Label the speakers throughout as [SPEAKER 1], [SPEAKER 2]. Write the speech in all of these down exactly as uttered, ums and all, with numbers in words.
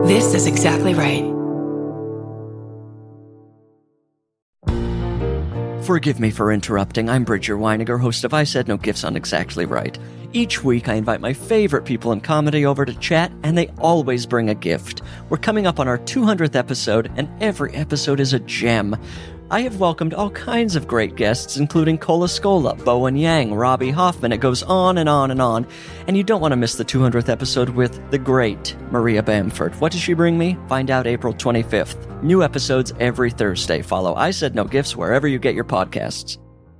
[SPEAKER 1] This is exactly right.
[SPEAKER 2] Forgive me for interrupting. I'm Bridger Weiniger, host of I Said No Gifts on Exactly Right. Each week, I invite my favorite people in comedy over to chat, and they always bring a gift. We're coming up on our two hundredth episode, and every episode is a gem. I have welcomed all kinds of great guests, including Cola Scola, Bowen Yang, Robbie Hoffman. It goes on and on and on. And you don't want to miss the two hundredth episode with the great Maria Bamford. What does she bring me? Find out April twenty-fifth. New episodes every Thursday. Follow I Said No Gifts wherever you get your podcasts.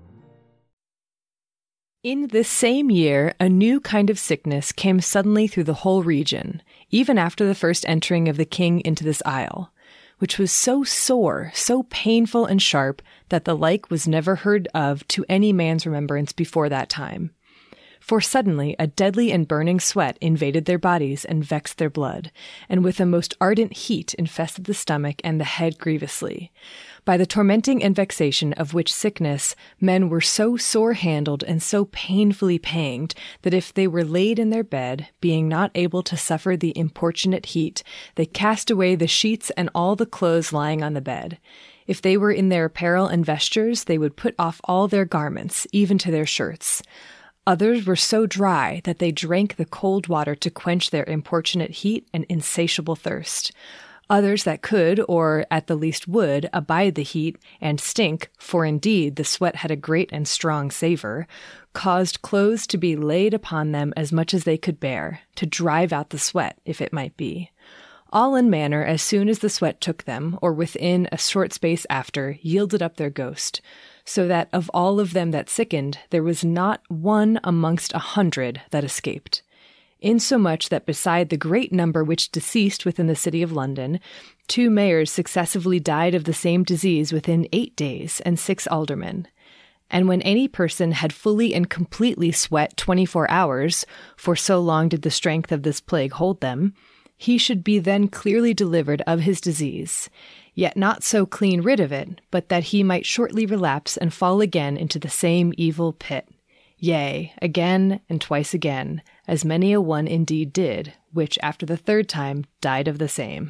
[SPEAKER 3] In this same year, a new kind of sickness came suddenly through the whole region, even after the first entering of the king into this isle, which was so sore, so painful and sharp, that the like was never heard of to any man's remembrance before that time. For suddenly a deadly and burning sweat invaded their bodies and vexed their blood, and with a most ardent heat infested the stomach and the head grievously. By the tormenting and vexation of which sickness men were so sore handled and so painfully panged, that if they were laid in their bed, being not able to suffer the importunate heat, they cast away the sheets and all the clothes lying on the bed. If they were in their apparel and vestures, they would put off all their garments, even to their shirts. Others were so dry that they drank the cold water to quench their importunate heat and insatiable thirst. Others that could, or at the least would, abide the heat and stink, for indeed the sweat had a great and strong savour, caused clothes to be laid upon them as much as they could bear, to drive out the sweat, if it might be. All in manner, as soon as the sweat took them, or within a short space after, yielded up their ghost, so that of all of them that sickened, there was not one amongst a hundred that escaped. Insomuch that beside the great number which deceased within the city of London, two mayors successively died of the same disease within eight days, and six aldermen. And when any person had fully and completely sweat twenty-four hours, for so long did the strength of this plague hold them, he should be then clearly delivered of his disease, yet not so clean rid of it, but that he might shortly relapse and fall again into the same evil pit. Yea, again and twice again, as many a one indeed did, which after the third time died of the same.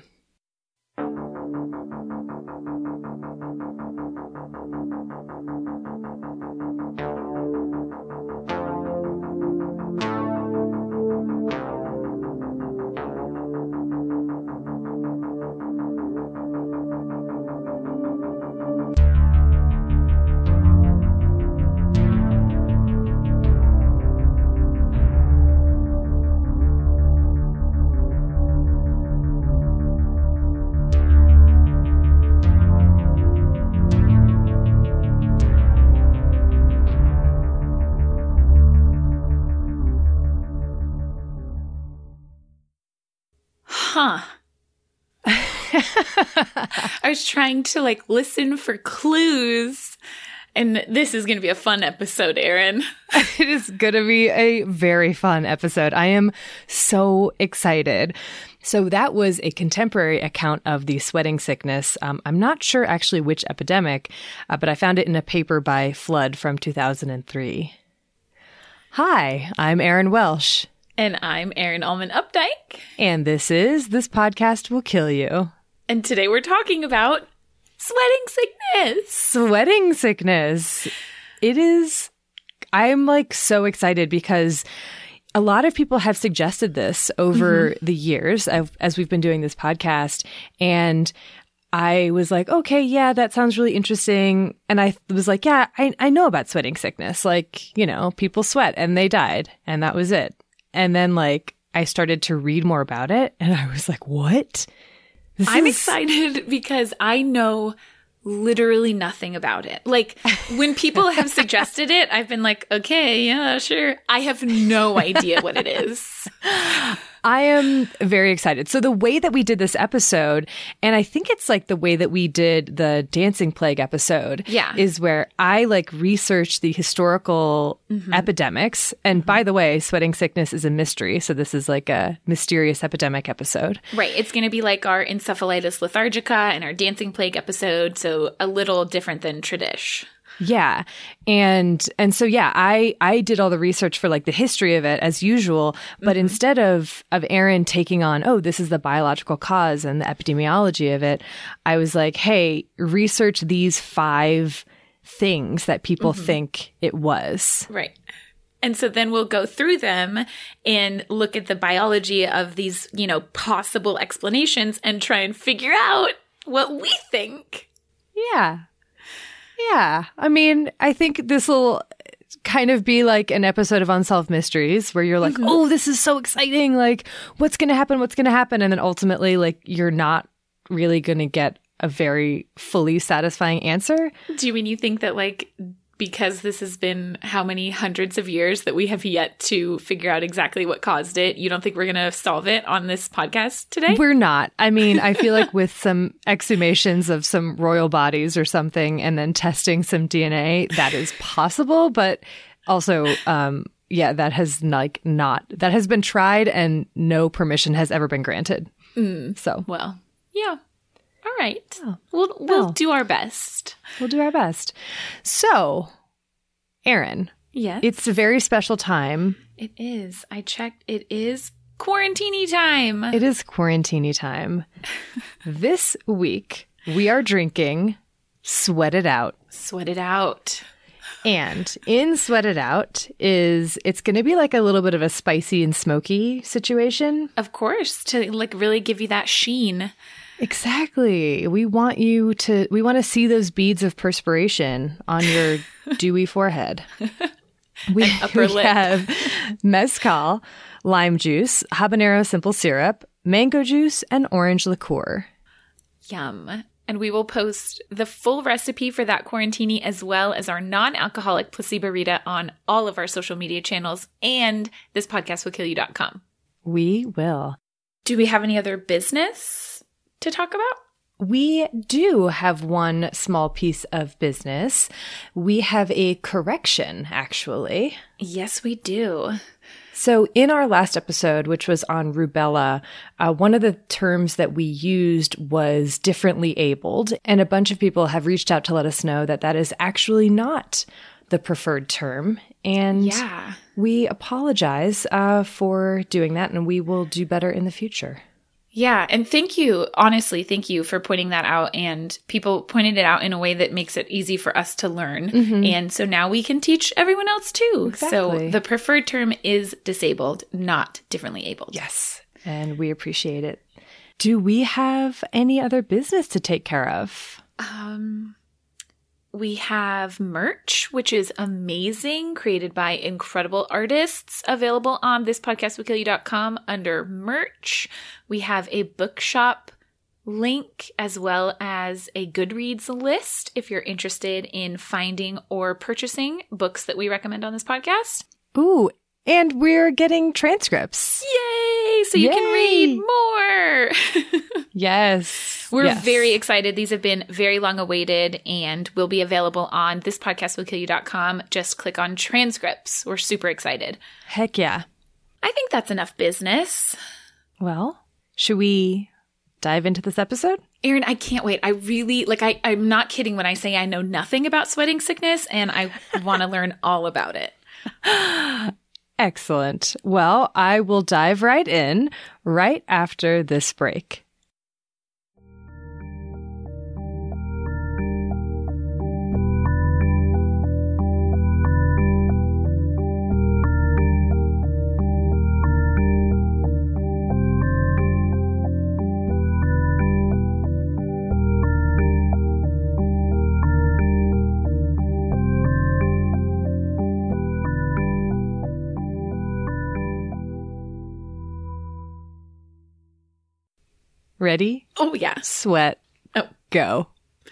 [SPEAKER 4] Huh. I was trying to like listen for clues, and this is going to be a fun episode, Erin.
[SPEAKER 3] It is going to be a very fun episode. I am so excited. So that was a contemporary account of the sweating sickness. Um, I'm not sure actually which epidemic, uh, but I found it in a paper by Flood from two thousand three. Hi, I'm Erin Welsh.
[SPEAKER 4] And I'm Erin Allman Updike.
[SPEAKER 3] And this is This Podcast Will Kill You.
[SPEAKER 4] And today we're talking about sweating sickness.
[SPEAKER 3] Sweating sickness. It is, I'm like so excited because a lot of people have suggested this over mm-hmm. the years as, as we've been doing this podcast. And I was like, okay, yeah, that sounds really interesting. And I was like, yeah, I, I know about sweating sickness. Like, you know, people sweat and they died. And that was it. And then, like, I started to read more about it, and I was like, what? This
[SPEAKER 4] I'm
[SPEAKER 3] is...
[SPEAKER 4] excited because I know literally nothing about it. Like, when people have suggested it, I've been like, okay, yeah, sure. I have no idea what it is.
[SPEAKER 3] I am very excited. So the way that we did this episode, and I think it's like the way that we did the Dancing Plague episode,
[SPEAKER 4] yeah.
[SPEAKER 3] is where I like researched the historical mm-hmm. epidemics. And mm-hmm. by the way, sweating sickness is a mystery. So this is like a mysterious epidemic episode.
[SPEAKER 4] Right. It's going to be like our encephalitis lethargica and our Dancing Plague episode. So a little different than tradish.
[SPEAKER 3] Yeah. And and so yeah, I I did all the research for like the history of it as usual, but mm-hmm. instead of of Erin taking on, oh, this is the biological cause and the epidemiology of it, I was like, hey, research these five things that people mm-hmm. think it was.
[SPEAKER 4] Right. And so then we'll go through them and look at the biology of these, you know, possible explanations and try and figure out what we think.
[SPEAKER 3] Yeah. Yeah. I mean, I think this will kind of be like an episode of Unsolved Mysteries where you're like, mm-hmm. oh, this is so exciting. Like, what's going to happen? What's going to happen? And then ultimately, like, you're not really going to get a very fully satisfying answer.
[SPEAKER 4] Do you mean you think that, like, because this has been how many hundreds of years that we have yet to figure out exactly what caused it, you don't think we're going to solve it on this podcast today?
[SPEAKER 3] We're not. I mean, I feel like with some exhumations of some royal bodies or something and then testing some D N A, that is possible. But also, um, yeah, that has like not, that has been tried and no permission has ever been granted.
[SPEAKER 4] Mm.
[SPEAKER 3] So,
[SPEAKER 4] well, yeah. All right.
[SPEAKER 3] Oh,
[SPEAKER 4] we'll we'll well, do our best.
[SPEAKER 3] We'll do our best. So, Erin.
[SPEAKER 4] Yes.
[SPEAKER 3] It's a very special time.
[SPEAKER 4] It is. I checked. It is quarantine time.
[SPEAKER 3] It is quarantine time. This week, we are drinking Sweat It Out.
[SPEAKER 4] Sweat It Out.
[SPEAKER 3] And in Sweat It Out is, it's going to be like a little bit of a spicy and smoky situation.
[SPEAKER 4] Of course, to like really give you that sheen.
[SPEAKER 3] Exactly. We want you to, we want to see those beads of perspiration on your dewy forehead. We,
[SPEAKER 4] upper
[SPEAKER 3] we
[SPEAKER 4] lip.
[SPEAKER 3] have mezcal, lime juice, habanero simple syrup, mango juice, and orange liqueur.
[SPEAKER 4] Yum. And we will post the full recipe for that quarantini as well as our non-alcoholic Placebo-Rita on all of our social media channels and this podcast will kill you dot com.
[SPEAKER 3] We will.
[SPEAKER 4] Do we have any other business to talk about?
[SPEAKER 3] We do have one small piece of business. We have a correction, actually.
[SPEAKER 4] Yes, we do.
[SPEAKER 3] So in our last episode, which was on rubella, uh, one of the terms that we used was differently abled. And a bunch of people have reached out to let us know that that is actually not the preferred term. And
[SPEAKER 4] yeah.
[SPEAKER 3] we apologize uh, for doing that, and we will do better in the future.
[SPEAKER 4] Yeah. And thank you. Honestly, thank you for pointing that out. And people pointed it out in a way that makes it easy for us to learn. Mm-hmm. And so now we can teach everyone else too.
[SPEAKER 3] Exactly.
[SPEAKER 4] So the preferred term is disabled, not differently abled.
[SPEAKER 3] Yes. And we appreciate it. Do we have any other business to take care of?
[SPEAKER 4] Um, we have merch, which is amazing, created by incredible artists, available on this podcast will kill you dot com under merch. We have a bookshop link as well as a Goodreads list if you're interested in finding or purchasing books that we recommend on this podcast.
[SPEAKER 3] Ooh, and we're getting transcripts.
[SPEAKER 4] Yay! So you
[SPEAKER 3] Yay.
[SPEAKER 4] can read more.
[SPEAKER 3] Yes.
[SPEAKER 4] We're
[SPEAKER 3] yes.
[SPEAKER 4] very excited. These have been very long awaited and will be available on this podcast will kill you dot com. Just click on transcripts. We're super excited.
[SPEAKER 3] Heck yeah.
[SPEAKER 4] I think that's enough business.
[SPEAKER 3] Well, should we dive into this episode?
[SPEAKER 4] Erin, I can't wait. I really, like, I, I'm not kidding when I say I know nothing about sweating sickness and I want to learn all about it.
[SPEAKER 3] Excellent. Well, I will dive right in right after this break. Ready?
[SPEAKER 4] Oh, yeah.
[SPEAKER 3] Sweat.
[SPEAKER 4] Oh.
[SPEAKER 3] Go.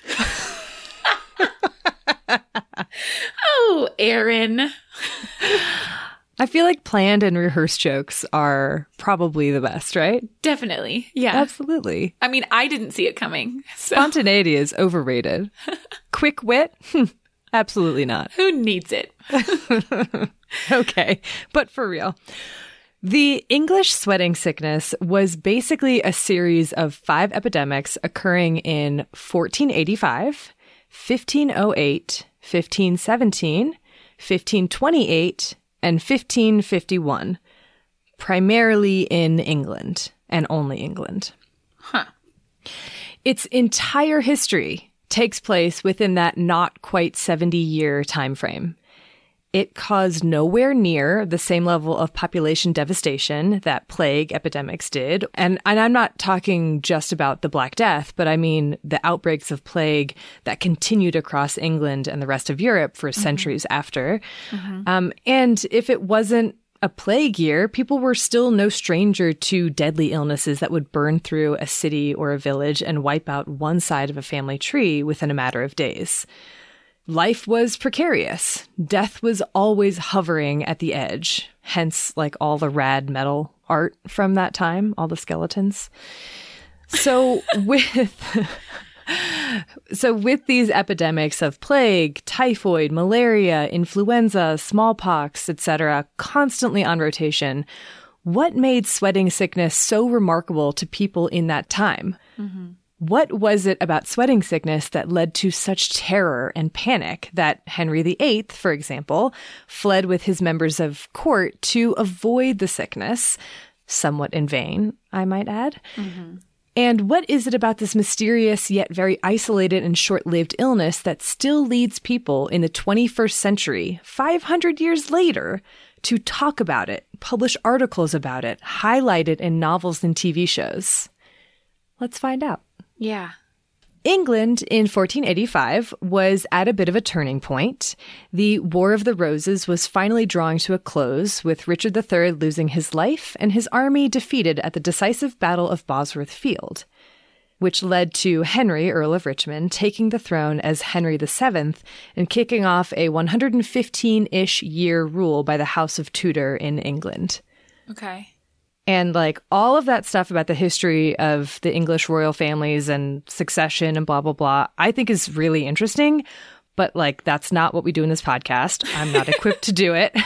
[SPEAKER 4] Oh, Erin.
[SPEAKER 3] I feel like planned and rehearsed jokes are probably the best, right?
[SPEAKER 4] Definitely. Yeah.
[SPEAKER 3] Absolutely.
[SPEAKER 4] I mean, I didn't see it coming. So.
[SPEAKER 3] Spontaneity is overrated. Quick wit? Absolutely not.
[SPEAKER 4] Who needs it?
[SPEAKER 3] Okay. But for real. The English sweating sickness was basically a series of five epidemics occurring in fourteen eighty-five, fifteen oh eight, fifteen seventeen, fifteen twenty-eight, and fifteen fifty-one, primarily in England and only England.
[SPEAKER 4] Huh.
[SPEAKER 3] Its entire history takes place within that not quite seventy-year time frame. It caused nowhere near the same level of population devastation that plague epidemics did. And, and I'm not talking just about the Black Death, but I mean the outbreaks of plague that continued across England and the rest of Europe for mm-hmm. centuries after. Mm-hmm. Um, and if it wasn't a plague year, people were still no stranger to deadly illnesses that would burn through a city or a village and wipe out one side of a family tree within a matter of days. Life was precarious. Death was always hovering at the edge. Hence, like all the rad metal art from that time, all the skeletons. So with so with these epidemics of plague, typhoid, malaria, influenza, smallpox, et cetera, constantly on rotation, what made sweating sickness so remarkable to people in that time? Mm-hmm. What was it about sweating sickness that led to such terror and panic that Henry the Eighth, for example, fled with his members of court to avoid the sickness, somewhat in vain, I might add? Mm-hmm. And what is it about this mysterious yet very isolated and short-lived illness that still leads people in the twenty-first century, five hundred years later, to talk about it, publish articles about it, highlight it in novels and T V shows? Let's find out.
[SPEAKER 4] Yeah.
[SPEAKER 3] England in fourteen eighty-five was at a bit of a turning point. The War of the Roses was finally drawing to a close, with Richard the Third losing his life and his army defeated at the decisive Battle of Bosworth Field, which led to Henry, Earl of Richmond, taking the throne as Henry the Seventh and kicking off a one hundred fifteen-ish year rule by the House of Tudor in England.
[SPEAKER 4] Okay.
[SPEAKER 3] And like all of that stuff about the history of the English royal families and succession and blah, blah, blah, I think is really interesting. But like, that's not what we do in this podcast. I'm not equipped to do it.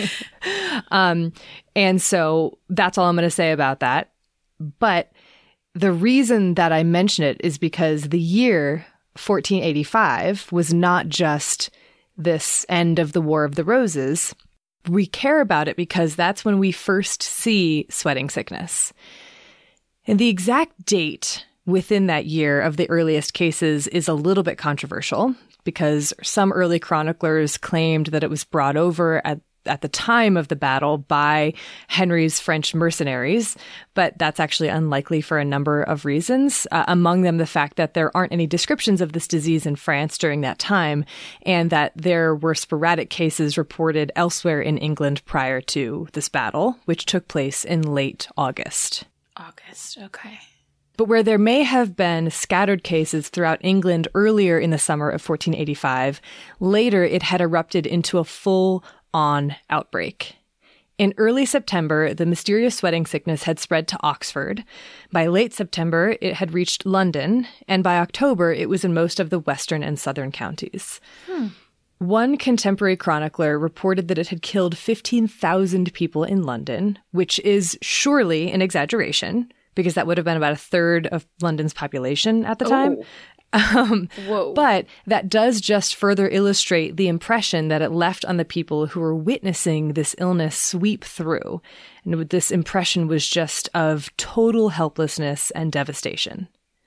[SPEAKER 3] um, and so that's all I'm going to say about that. But the reason that I mention it is because the year fourteen eighty-five was not just this end of the War of the Roses. We care about it because that's when we first see sweating sickness. And the exact date within that year of the earliest cases is a little bit controversial because some early chroniclers claimed that it was brought over at at the time of the battle by Henry's French mercenaries, but that's actually unlikely for a number of reasons, uh, among them the fact that there aren't any descriptions of this disease in France during that time, and that there were sporadic cases reported elsewhere in England prior to this battle, which took place in late August.
[SPEAKER 4] August, okay.
[SPEAKER 3] But where there may have been scattered cases throughout England earlier in the summer of fourteen eighty-five, later it had erupted into a full on outbreak. In early September, the mysterious sweating sickness had spread to Oxford. By late September, it had reached London, and by October, it was in most of the western and southern counties. Hmm. One contemporary chronicler reported that it had killed fifteen thousand people in London, which is surely an exaggeration, because that would have been about a third of London's population at the time.
[SPEAKER 4] Oh.
[SPEAKER 3] Um,
[SPEAKER 4] Whoa.
[SPEAKER 3] But that does just further illustrate the impression that it left on the people who were witnessing this illness sweep through. And this impression was just of total helplessness and devastation.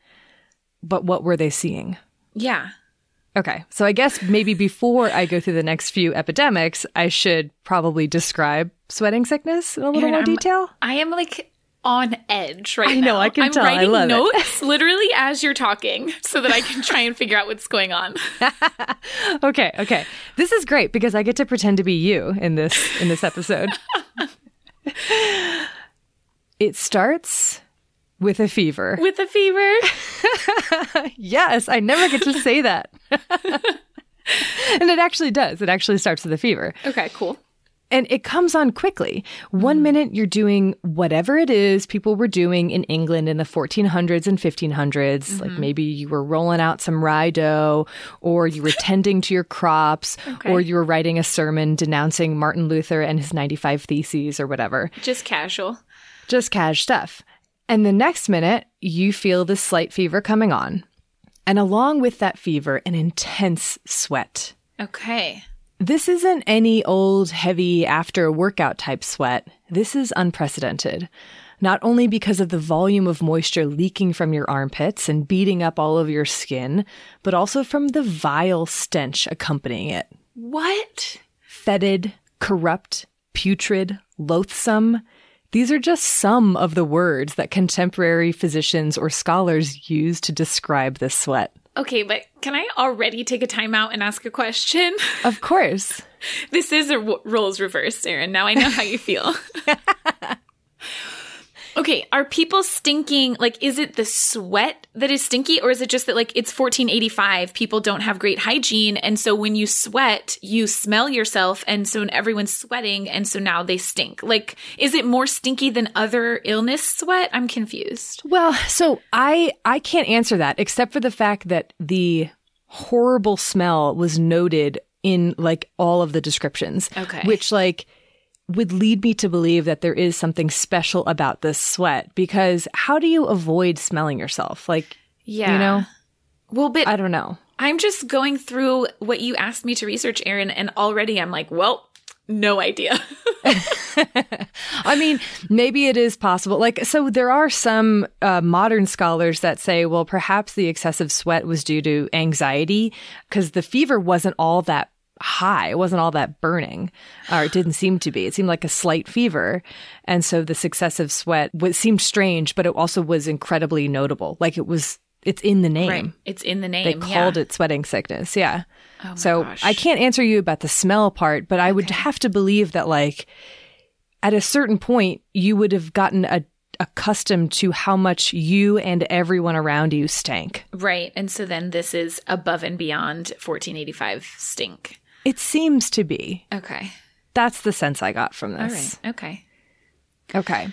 [SPEAKER 3] But what were they seeing?
[SPEAKER 4] Yeah.
[SPEAKER 3] Okay, so I guess maybe before I go through the next few epidemics, I should probably describe sweating sickness in a little
[SPEAKER 4] Aaron,
[SPEAKER 3] more
[SPEAKER 4] I'm,
[SPEAKER 3] detail.
[SPEAKER 4] I am like on edge right now.
[SPEAKER 3] I know, I can
[SPEAKER 4] I'm
[SPEAKER 3] tell.
[SPEAKER 4] writing
[SPEAKER 3] I love
[SPEAKER 4] notes literally as you're talking so that I can try and figure out what's going on.
[SPEAKER 3] okay, okay. This is great because I get to pretend to be you in this in this episode. It starts with a fever.
[SPEAKER 4] With a fever?
[SPEAKER 3] Yes, I never get to say that. And it actually does. It actually starts with a fever.
[SPEAKER 4] Okay, cool.
[SPEAKER 3] And it comes on quickly. One minute you're doing whatever it is people were doing in England in the fourteen hundreds and fifteen hundreds. Mm-hmm. Like maybe you were rolling out some rye dough, or you were tending to your crops, okay. or you were writing a sermon denouncing Martin Luther and his ninety-five Theses or whatever.
[SPEAKER 4] Just casual.
[SPEAKER 3] Just cash stuff. And the next minute, you feel this slight fever coming on. And along with that fever, an intense sweat.
[SPEAKER 4] Okay.
[SPEAKER 3] This isn't any old, heavy after-workout type sweat. This is unprecedented. Not only because of the volume of moisture leaking from your armpits and beating up all of your skin, but also from the vile stench accompanying it.
[SPEAKER 4] What?
[SPEAKER 3] Fetid, corrupt, putrid, loathsome. These are just some of the words that contemporary physicians or scholars use to describe this sweat.
[SPEAKER 4] Okay, but can I already take a time out and ask a question?
[SPEAKER 3] Of course.
[SPEAKER 4] This is a w- roles reversed, Erin. Now I know how you feel. Okay, are people stinking? Like, is it the sweat that is stinky, or is it just that, like, it's fourteen eighty-five, people don't have great hygiene, and so when you sweat, you smell yourself, and so everyone's sweating, and so now they stink? Like, is it more stinky than other illness sweat? I'm confused.
[SPEAKER 3] Well, so I I can't answer that, except for the fact that the horrible smell was noted in, like, all of the descriptions.
[SPEAKER 4] Okay.
[SPEAKER 3] Which, like, would lead me to believe that there is something special about this sweat, because how do you avoid smelling yourself? Like,
[SPEAKER 4] Yeah.
[SPEAKER 3] you know,
[SPEAKER 4] Well, but
[SPEAKER 3] I don't know.
[SPEAKER 4] I'm just going through what you asked me to research, Erin, and already I'm like, well, no idea.
[SPEAKER 3] I mean, maybe it is possible. Like, so there are some uh, modern scholars that say, well, perhaps the excessive sweat was due to anxiety, because the fever wasn't all that high. It wasn't all that burning, or it didn't seem to be. It seemed like a slight fever. And so this excessive sweat was, seemed strange, but it also was incredibly notable. Like, it was, it's in the name.
[SPEAKER 4] Right. It's in the name.
[SPEAKER 3] They called
[SPEAKER 4] yeah.
[SPEAKER 3] it sweating sickness. Yeah.
[SPEAKER 4] Oh my
[SPEAKER 3] so
[SPEAKER 4] gosh.
[SPEAKER 3] I can't answer you about the smell part, but I would
[SPEAKER 4] Okay.
[SPEAKER 3] have to believe that, like, at a certain point, you would have gotten a, accustomed to how much you and everyone around you stank.
[SPEAKER 4] Right. And so then this is above and beyond fourteen eighty-five stink.
[SPEAKER 3] It seems to be.
[SPEAKER 4] Okay.
[SPEAKER 3] That's the sense I got from
[SPEAKER 4] All
[SPEAKER 3] this.
[SPEAKER 4] right. Okay.
[SPEAKER 3] Okay.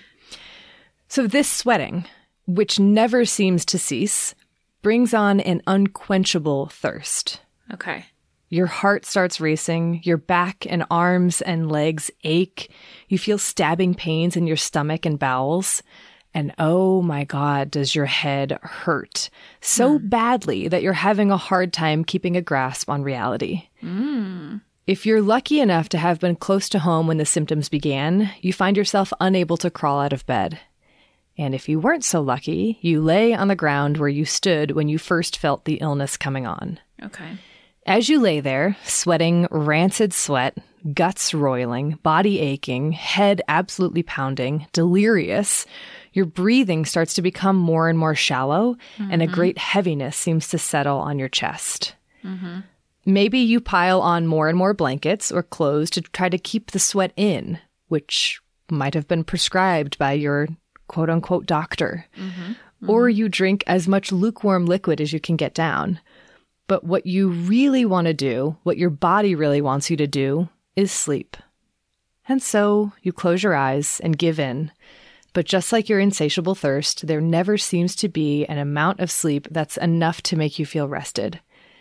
[SPEAKER 3] So this sweating, which never seems to cease, brings on an unquenchable thirst.
[SPEAKER 4] Okay.
[SPEAKER 3] Your heart starts racing, your back and arms and legs ache, you feel stabbing pains in your stomach and bowels, and oh my God, does your head hurt so mm. badly that you're having a hard time keeping a grasp on reality.
[SPEAKER 4] Mm.
[SPEAKER 3] If you're lucky enough to have been close to home when the symptoms began, you find yourself unable to crawl out of bed. And if you weren't so lucky, you lay on the ground where you stood when you first felt the illness coming on.
[SPEAKER 4] Okay.
[SPEAKER 3] As you lay there, sweating rancid sweat, guts roiling, body aching, head absolutely pounding, delirious, your breathing starts to become more and more shallow, mm-hmm. and a great heaviness seems to settle on your chest.
[SPEAKER 4] Mm-hmm.
[SPEAKER 3] Maybe you pile on more and more blankets or clothes to try to keep the sweat in, which might have been prescribed by your quote-unquote doctor.
[SPEAKER 4] Mm-hmm. Mm-hmm.
[SPEAKER 3] Or you drink as much lukewarm liquid as you can get down. But what you really want to do, what your body really wants you to do, is sleep. And so you close your eyes and give in. But just like your insatiable thirst, there never seems to be an amount of sleep that's enough to make you feel rested.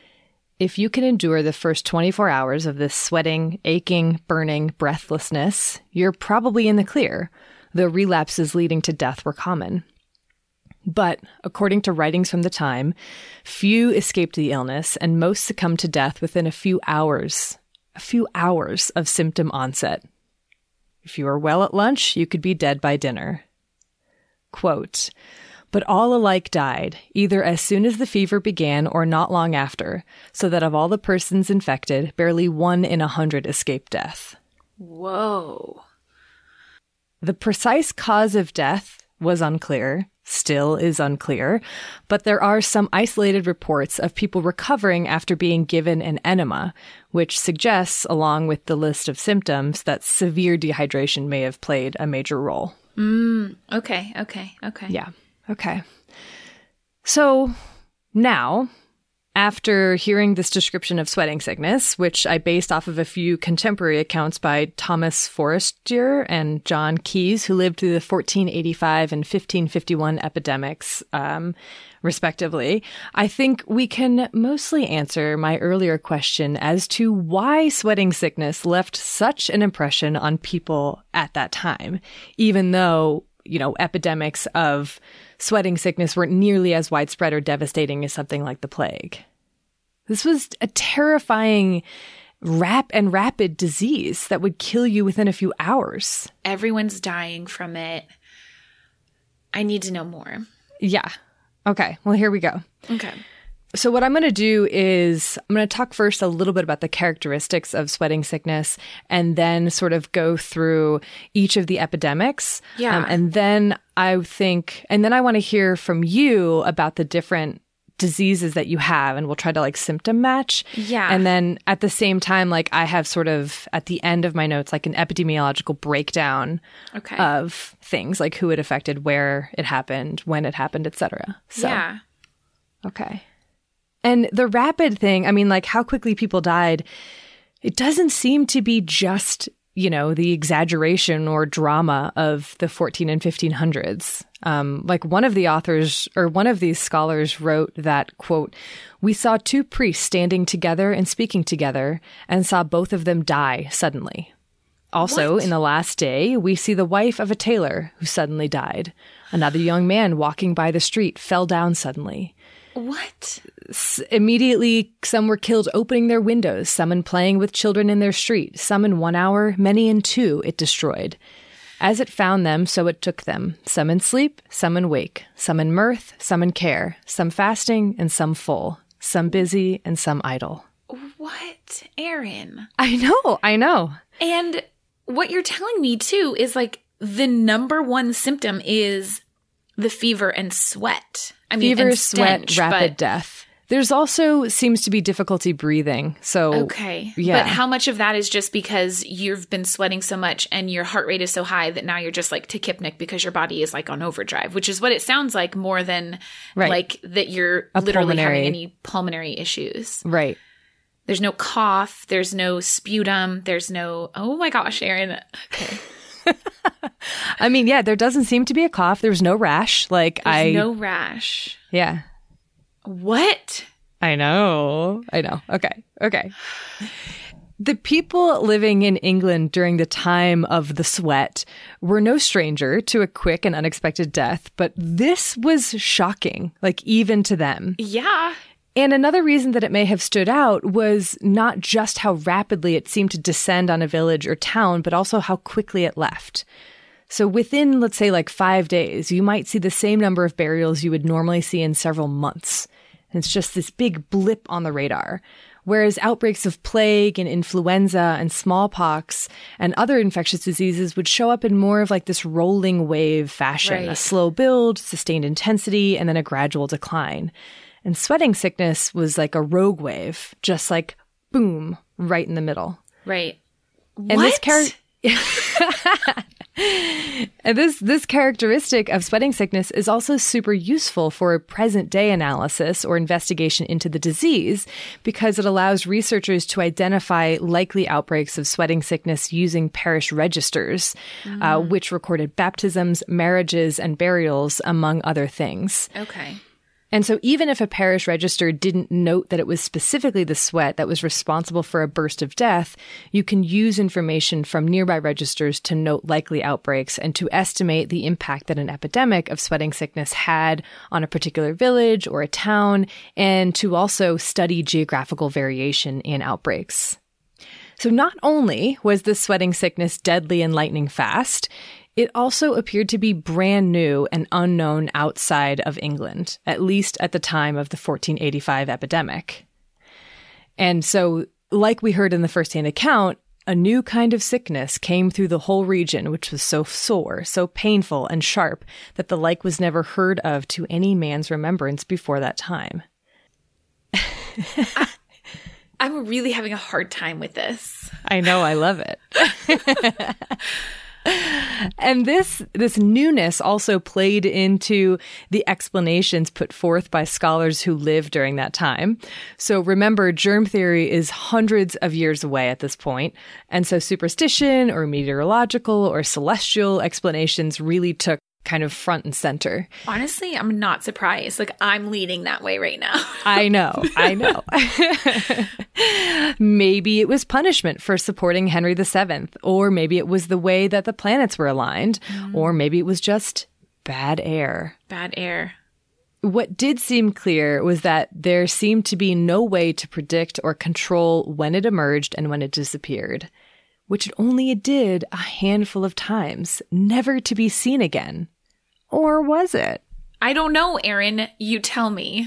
[SPEAKER 3] If you can endure the first twenty-four hours of this sweating, aching, burning breathlessness, you're probably in the clear, though relapses leading to death were common. But, according to writings from the time, few escaped the illness, and most succumbed to death within a few hours, a few hours of symptom onset. If you were well at lunch, you could be dead by dinner. Quote, "But all alike died, either as soon as the fever began or not long after, so that of all the persons infected, barely one in a hundred escaped death."
[SPEAKER 4] Whoa.
[SPEAKER 3] The precise cause of death was unclear, still is unclear, but there are some isolated reports of people recovering after being given an enema, which suggests, along with the list of symptoms, that severe dehydration may have played a major role.
[SPEAKER 4] Mm, okay, okay, okay.
[SPEAKER 3] Yeah, okay. So now, after hearing this description of sweating sickness, which I based off of a few contemporary accounts by Thomas Forestier and John Keyes, who lived through the fourteen eighty-five and fifteen fifty-one epidemics, um, respectively, I think we can mostly answer my earlier question as to why sweating sickness left such an impression on people at that time, even though, you know, epidemics of sweating sickness weren't nearly as widespread or devastating as something like the plague. This was a terrifying rap and rapid disease that would kill you within a few hours.
[SPEAKER 4] Everyone's dying from it. I need to know more.
[SPEAKER 3] Yeah. Okay. Well, here we go.
[SPEAKER 4] Okay.
[SPEAKER 3] So what I'm going to do is I'm going to talk first a little bit about the characteristics of sweating sickness and then sort of go through each of the epidemics.
[SPEAKER 4] Yeah.
[SPEAKER 3] Um, and then I think, and then I want to hear from you about the different diseases that you have, and we'll try to like symptom match.
[SPEAKER 4] Yeah.
[SPEAKER 3] And then at the same time, like I have sort of at the end of my notes, like an epidemiological breakdown
[SPEAKER 4] okay.
[SPEAKER 3] of things, like who it affected, where it happened, when it happened, et cetera. So,
[SPEAKER 4] yeah.
[SPEAKER 3] Okay. And the rapid thing, I mean, like how quickly people died, it doesn't seem to be just, you know, the exaggeration or drama of the fourteen and fifteen hundreds. Um, like one of the authors or one of these scholars wrote that, quote, "We saw two priests standing together and speaking together and saw both of them die suddenly. Also,
[SPEAKER 4] What?
[SPEAKER 3] in the last day, we see the wife of a tailor who suddenly died. Another young man walking by the street fell down suddenly.
[SPEAKER 4] What?
[SPEAKER 3] S- immediately, some were killed opening their windows, some in playing with children in their street, some in one hour, many in two it destroyed. As it found them, so it took them, some in sleep, some in wake, some in mirth, some in care, some fasting and some full, some busy and some idle."
[SPEAKER 4] What, Erin?
[SPEAKER 3] I know, I know.
[SPEAKER 4] And what you're telling me too is like the number one symptom is the fever and sweat. I mean,
[SPEAKER 3] Fever,
[SPEAKER 4] and
[SPEAKER 3] sweat,
[SPEAKER 4] stench,
[SPEAKER 3] rapid
[SPEAKER 4] but,
[SPEAKER 3] death. There's also seems to be difficulty breathing. So
[SPEAKER 4] Okay.
[SPEAKER 3] yeah.
[SPEAKER 4] But how much of that is just because you've been sweating so much and your heart rate is so high that now you're just like tachypnic because your body is like on overdrive, which is what it sounds like more than
[SPEAKER 3] Right.
[SPEAKER 4] like that you're
[SPEAKER 3] A
[SPEAKER 4] literally
[SPEAKER 3] pulmonary-
[SPEAKER 4] having any pulmonary issues.
[SPEAKER 3] Right.
[SPEAKER 4] There's no cough. There's no sputum. There's no, oh my gosh, Erin. Okay.
[SPEAKER 3] I mean, yeah, there doesn't seem to be a cough. There's no rash. Like
[SPEAKER 4] There's
[SPEAKER 3] I
[SPEAKER 4] no rash.
[SPEAKER 3] Yeah.
[SPEAKER 4] What?
[SPEAKER 3] I know. I know. Okay. Okay. The people living in England during the time of the sweat were no stranger to a quick and unexpected death, but this was shocking, like even to them.
[SPEAKER 4] Yeah.
[SPEAKER 3] And another reason that it may have stood out was not just how rapidly it seemed to descend on a village or town, but also how quickly it left. So within, let's say, like five days, you might see the same number of burials you would normally see in several months. And it's just this big blip on the radar. Whereas outbreaks of plague and influenza and smallpox and other infectious diseases would show up in more of like this rolling wave fashion,
[SPEAKER 4] Right.
[SPEAKER 3] a slow build, sustained intensity, and then a gradual decline. And sweating sickness was like a rogue wave, just like boom, right in the middle.
[SPEAKER 4] Right.
[SPEAKER 3] And
[SPEAKER 4] what?
[SPEAKER 3] this char- And this this characteristic of sweating sickness is also super useful for a present day analysis or investigation into the disease because it allows researchers to identify likely outbreaks of sweating sickness using parish registers, mm. uh, which recorded baptisms, marriages, and burials, among other things.
[SPEAKER 4] Okay.
[SPEAKER 3] And so even if a parish register didn't note that it was specifically the sweat that was responsible for a burst of death, you can use information from nearby registers to note likely outbreaks and to estimate the impact that an epidemic of sweating sickness had on a particular village or a town, and to also study geographical variation in outbreaks. So not only was this sweating sickness deadly and lightning fast, it also appeared to be brand new and unknown outside of England, at least at the time of the fourteen eighty-five epidemic. And so, like we heard in the first-hand account, a new kind of sickness came through the whole region, which was so sore, so painful and sharp that the like was never heard of to any man's remembrance before that time.
[SPEAKER 4] I, I'm really having a hard time with this.
[SPEAKER 3] I know, I love it. And this this newness also played into the explanations put forth by scholars who lived during that time. So remember, germ theory is hundreds of years away at this point, and so superstition or meteorological or celestial explanations really took kind of front and center.
[SPEAKER 4] Honestly, I'm not surprised. Like, I'm leaning that way right now.
[SPEAKER 3] I know, I know. Maybe it was punishment for supporting Henry the Seventh, or maybe it was the way that the planets were aligned, mm. or maybe it was just bad air.
[SPEAKER 4] Bad air.
[SPEAKER 3] What did seem clear was that there seemed to be no way to predict or control when it emerged and when it disappeared, which it only did a handful of times, never to be seen again. Or was it?
[SPEAKER 4] I don't know, Erin. You tell me.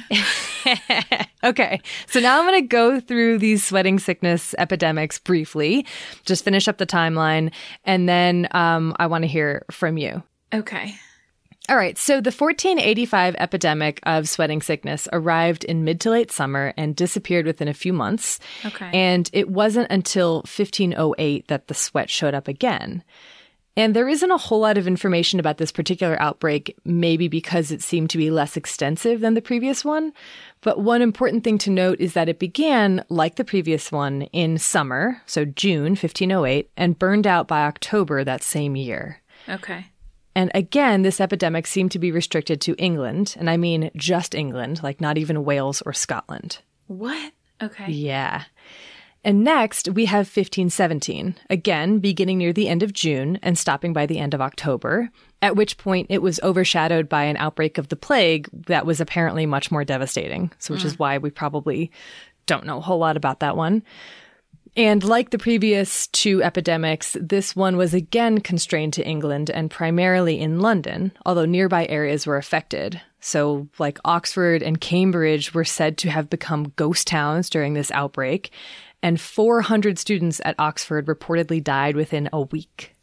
[SPEAKER 3] Okay, so now I'm going to go through these sweating sickness epidemics briefly, just finish up the timeline, and then um, I want to hear from you.
[SPEAKER 4] Okay.
[SPEAKER 3] All right, so the fourteen eighty-five epidemic of sweating sickness arrived in mid to late summer and disappeared within a few months.
[SPEAKER 4] Okay.
[SPEAKER 3] And it wasn't until fifteen oh eight that the sweat showed up again. And there isn't a whole lot of information about this particular outbreak, maybe because it seemed to be less extensive than the previous one. But one important thing to note is that it began, like the previous one, in summer, so June fifteen oh eight, and burned out by October that same year.
[SPEAKER 4] Okay.
[SPEAKER 3] And again, this epidemic seemed to be restricted to England, and I mean just England, like not even Wales or Scotland.
[SPEAKER 4] What? Okay.
[SPEAKER 3] Yeah. And next, we have fifteen seventeen, again, beginning near the end of June and stopping by the end of October, at which point it was overshadowed by an outbreak of the plague that was apparently much more devastating, so which mm. is why we probably don't know a whole lot about that one. And like the previous two epidemics, this one was again constrained to England and primarily in London, although nearby areas were affected. So like Oxford and Cambridge were said to have become ghost towns during this outbreak, and four hundred students at Oxford reportedly died within a week.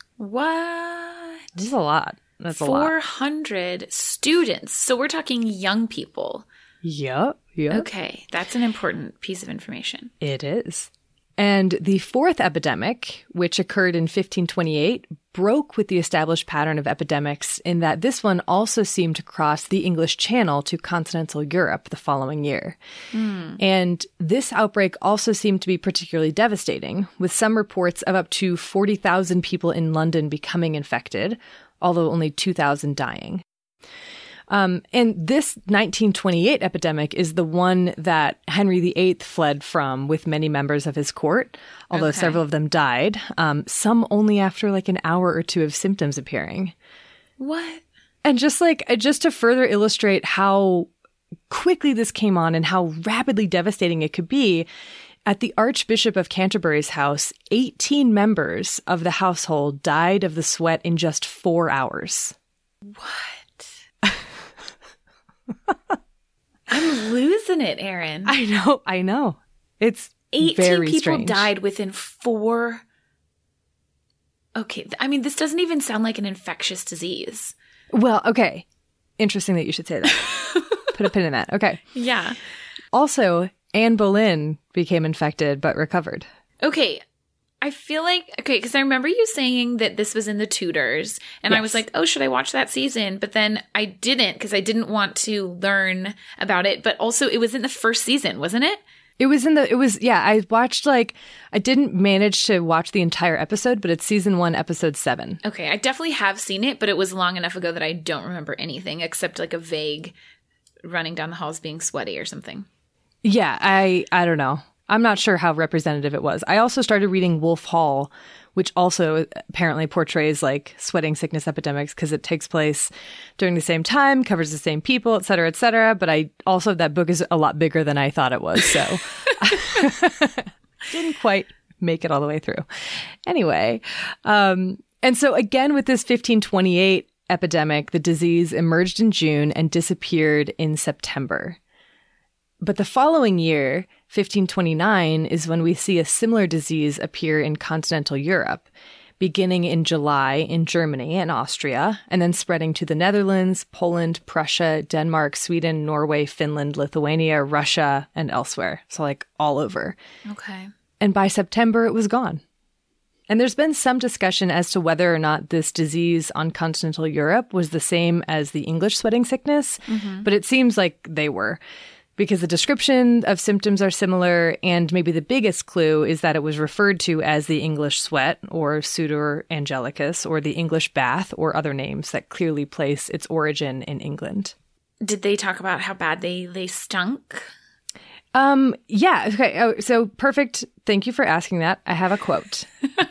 [SPEAKER 4] What?
[SPEAKER 3] This is a lot. That's a lot.
[SPEAKER 4] four hundred students. So we're talking young people.
[SPEAKER 3] Yep. Yep.
[SPEAKER 4] Okay. That's an important piece of information.
[SPEAKER 3] It is. And the fourth epidemic, which occurred in fifteen twenty-eight, broke with the established pattern of epidemics in that this one also seemed to cross the English Channel to continental Europe the following year. Mm. And this outbreak also seemed to be particularly devastating, with some reports of up to forty thousand people in London becoming infected, although only two thousand dying. Um, and this nineteen twenty-eight epidemic is the one that Henry the Eighth fled from with many members of his court, although
[SPEAKER 4] okay.
[SPEAKER 3] several of them died, um, some only after like an hour or two of symptoms appearing.
[SPEAKER 4] What?
[SPEAKER 3] And just like, just to further illustrate how quickly this came on and how rapidly devastating it could be, at the Archbishop of Canterbury's house, eighteen members of the household died of the sweat in just four hours.
[SPEAKER 4] What? I'm losing it, Erin.
[SPEAKER 3] I know, I know. It's
[SPEAKER 4] eighteen
[SPEAKER 3] very
[SPEAKER 4] people
[SPEAKER 3] strange.
[SPEAKER 4] died within four. Okay, I mean, this doesn't even sound like an infectious disease.
[SPEAKER 3] Well, okay. Interesting that you should say that. Put a pin in that. Okay.
[SPEAKER 4] Yeah.
[SPEAKER 3] Also, Anne Boleyn became infected but recovered.
[SPEAKER 4] Okay. I feel like, okay, because I remember you saying that this was in the Tudors, and yes. I was like, oh, should I watch that season? But then I didn't, because I didn't want to learn about it. But also, it was in the first season, wasn't it?
[SPEAKER 3] It was in the, it was, yeah, I watched like, I didn't manage to watch the entire episode, but it's season one, episode seven.
[SPEAKER 4] Okay, I definitely have seen it, but it was long enough ago that I don't remember anything except like a vague running down the halls being sweaty or something.
[SPEAKER 3] Yeah, I, I don't know. I'm not sure how representative it was. I also started reading Wolf Hall, which also apparently portrays like sweating sickness epidemics because it takes place during the same time, covers the same people, et cetera, et cetera. But I also, that book is a lot bigger than I thought it was. So didn't quite make it all the way through. Anyway, um, and so again, with this fifteen twenty-eight epidemic, the disease emerged in June and disappeared in September. But the following year, fifteen twenty-nine, is when we see a similar disease appear in continental Europe, beginning in July in Germany and Austria, and then spreading to the Netherlands, Poland, Prussia, Denmark, Sweden, Norway, Finland, Lithuania, Russia, and elsewhere. So like all over.
[SPEAKER 4] Okay.
[SPEAKER 3] And by September, it was gone. And there's been some discussion as to whether or not this disease on continental Europe was the same as the English sweating sickness, mm-hmm. but it seems like they were. Because the description of symptoms are similar, and maybe the biggest clue is that it was referred to as the English sweat, or Sudor Angelicus, or the English bath, or other names that clearly place its origin in England.
[SPEAKER 4] Did they talk about how bad they, they stunk?
[SPEAKER 3] Um, yeah. Okay. Oh, so perfect, thank you for asking that. I have a quote.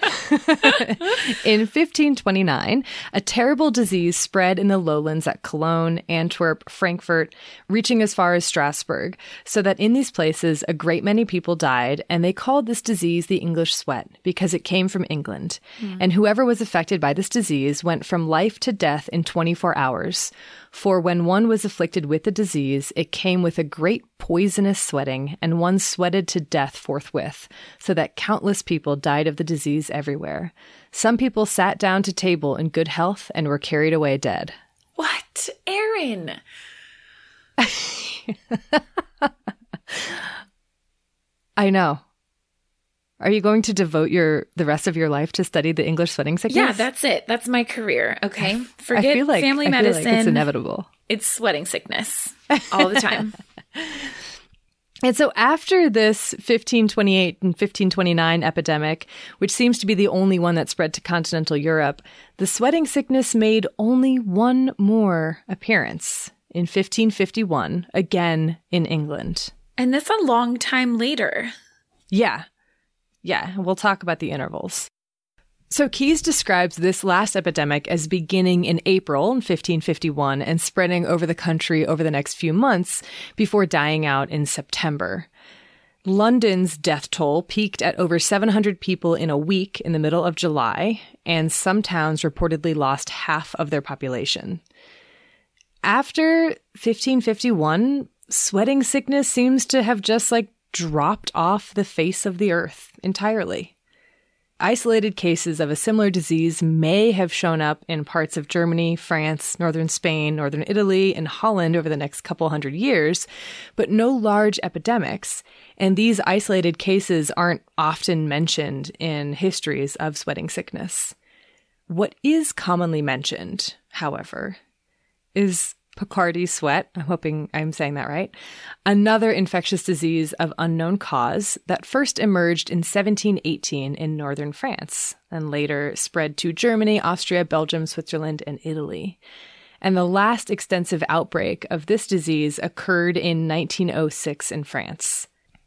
[SPEAKER 3] In fifteen twenty-nine, a terrible disease spread in the lowlands at Cologne, Antwerp, Frankfurt, reaching as far as Strasbourg, so that in these places a great many people died, and they called this disease the English sweat because it came from England. Mm. And whoever was affected by this disease went from life to death in twenty-four hours. For when one was afflicted with the disease, it came with a great poisonous sweating, and one sweated to death forthwith, so that countless people died of the disease everywhere. Some people sat down to table in good health and were carried away dead.
[SPEAKER 4] What? Erin!
[SPEAKER 3] I know. Are you going to devote your the rest of your life to study the English sweating sickness?
[SPEAKER 4] Yeah, that's it. That's my career, okay? Forget
[SPEAKER 3] I feel like,
[SPEAKER 4] family
[SPEAKER 3] I
[SPEAKER 4] medicine.
[SPEAKER 3] Feel like it's inevitable.
[SPEAKER 4] It's sweating sickness all the time.
[SPEAKER 3] And so after this fifteen twenty-eight and fifteen twenty-nine epidemic, which seems to be the only one that spread to continental Europe, the sweating sickness made only one more appearance in fifteen fifty-one, again in England.
[SPEAKER 4] And that's a long time later.
[SPEAKER 3] Yeah. Yeah, we'll talk about the intervals. So Keyes describes this last epidemic as beginning in April in fifteen fifty-one and spreading over the country over the next few months before dying out in September. London's death toll peaked at over seven hundred people in a week in the middle of July, and some towns reportedly lost half of their population. After fifteen fifty-one, sweating sickness seems to have just like dropped off the face of the earth entirely. Isolated cases of a similar disease may have shown up in parts of Germany, France, northern Spain, northern Italy, and Holland over the next couple hundred years, but no large epidemics, and these isolated cases aren't often mentioned in histories of sweating sickness. What is commonly mentioned, however, is Picardy sweat, I'm hoping I'm saying that right, another infectious disease of unknown cause that first emerged in seventeen eighteen in northern France and later spread to Germany, Austria, Belgium, Switzerland, and Italy. And the last extensive outbreak of this disease occurred in nineteen oh six in France.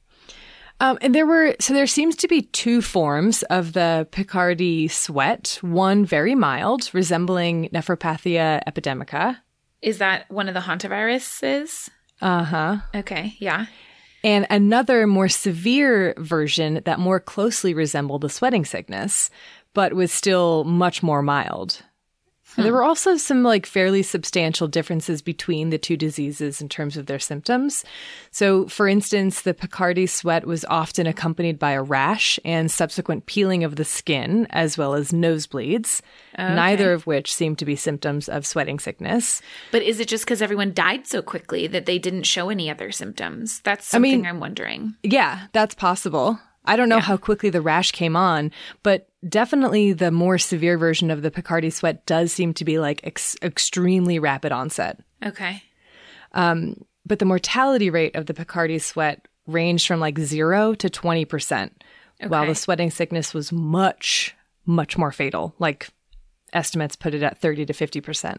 [SPEAKER 3] Um, and there were, so there seems to be two forms of the Picardy sweat, one very mild, resembling Nephropathia epidemica.
[SPEAKER 4] Is that one of the hantaviruses?
[SPEAKER 3] Uh-huh.
[SPEAKER 4] Okay, yeah.
[SPEAKER 3] And another more severe version that more closely resembled the sweating sickness, but was still much more mild. Hmm. There were also some like fairly substantial differences between the two diseases in terms of their symptoms. So, for instance, the Picardy sweat was often accompanied by a rash and subsequent peeling of the skin, as well as nosebleeds, okay. Neither of which seemed to be symptoms of sweating sickness.
[SPEAKER 4] But is it just because everyone died so quickly that they didn't show any other symptoms? That's something I mean, I'm wondering.
[SPEAKER 3] Yeah, that's possible. I don't know yeah. how quickly the rash came on, but definitely the more severe version of the Picardy sweat does seem to be like ex- extremely rapid onset.
[SPEAKER 4] Okay.
[SPEAKER 3] Um, but the mortality rate of the Picardy sweat ranged from like zero to twenty percent, okay. while the sweating sickness was much, much more fatal. Like estimates put it at thirty to fifty percent.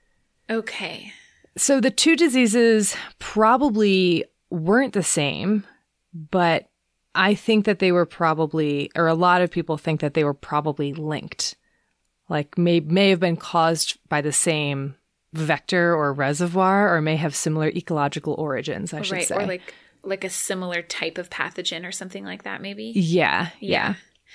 [SPEAKER 4] Okay.
[SPEAKER 3] So the two diseases probably weren't the same, but I think that they were probably, or a lot of people think that they were probably linked. Like may may have been caused by the same vector or reservoir, or may have similar ecological origins, I should
[SPEAKER 4] right,
[SPEAKER 3] say.
[SPEAKER 4] Or like like a similar type of pathogen or something like that, maybe?
[SPEAKER 3] Yeah, yeah.
[SPEAKER 4] Yeah.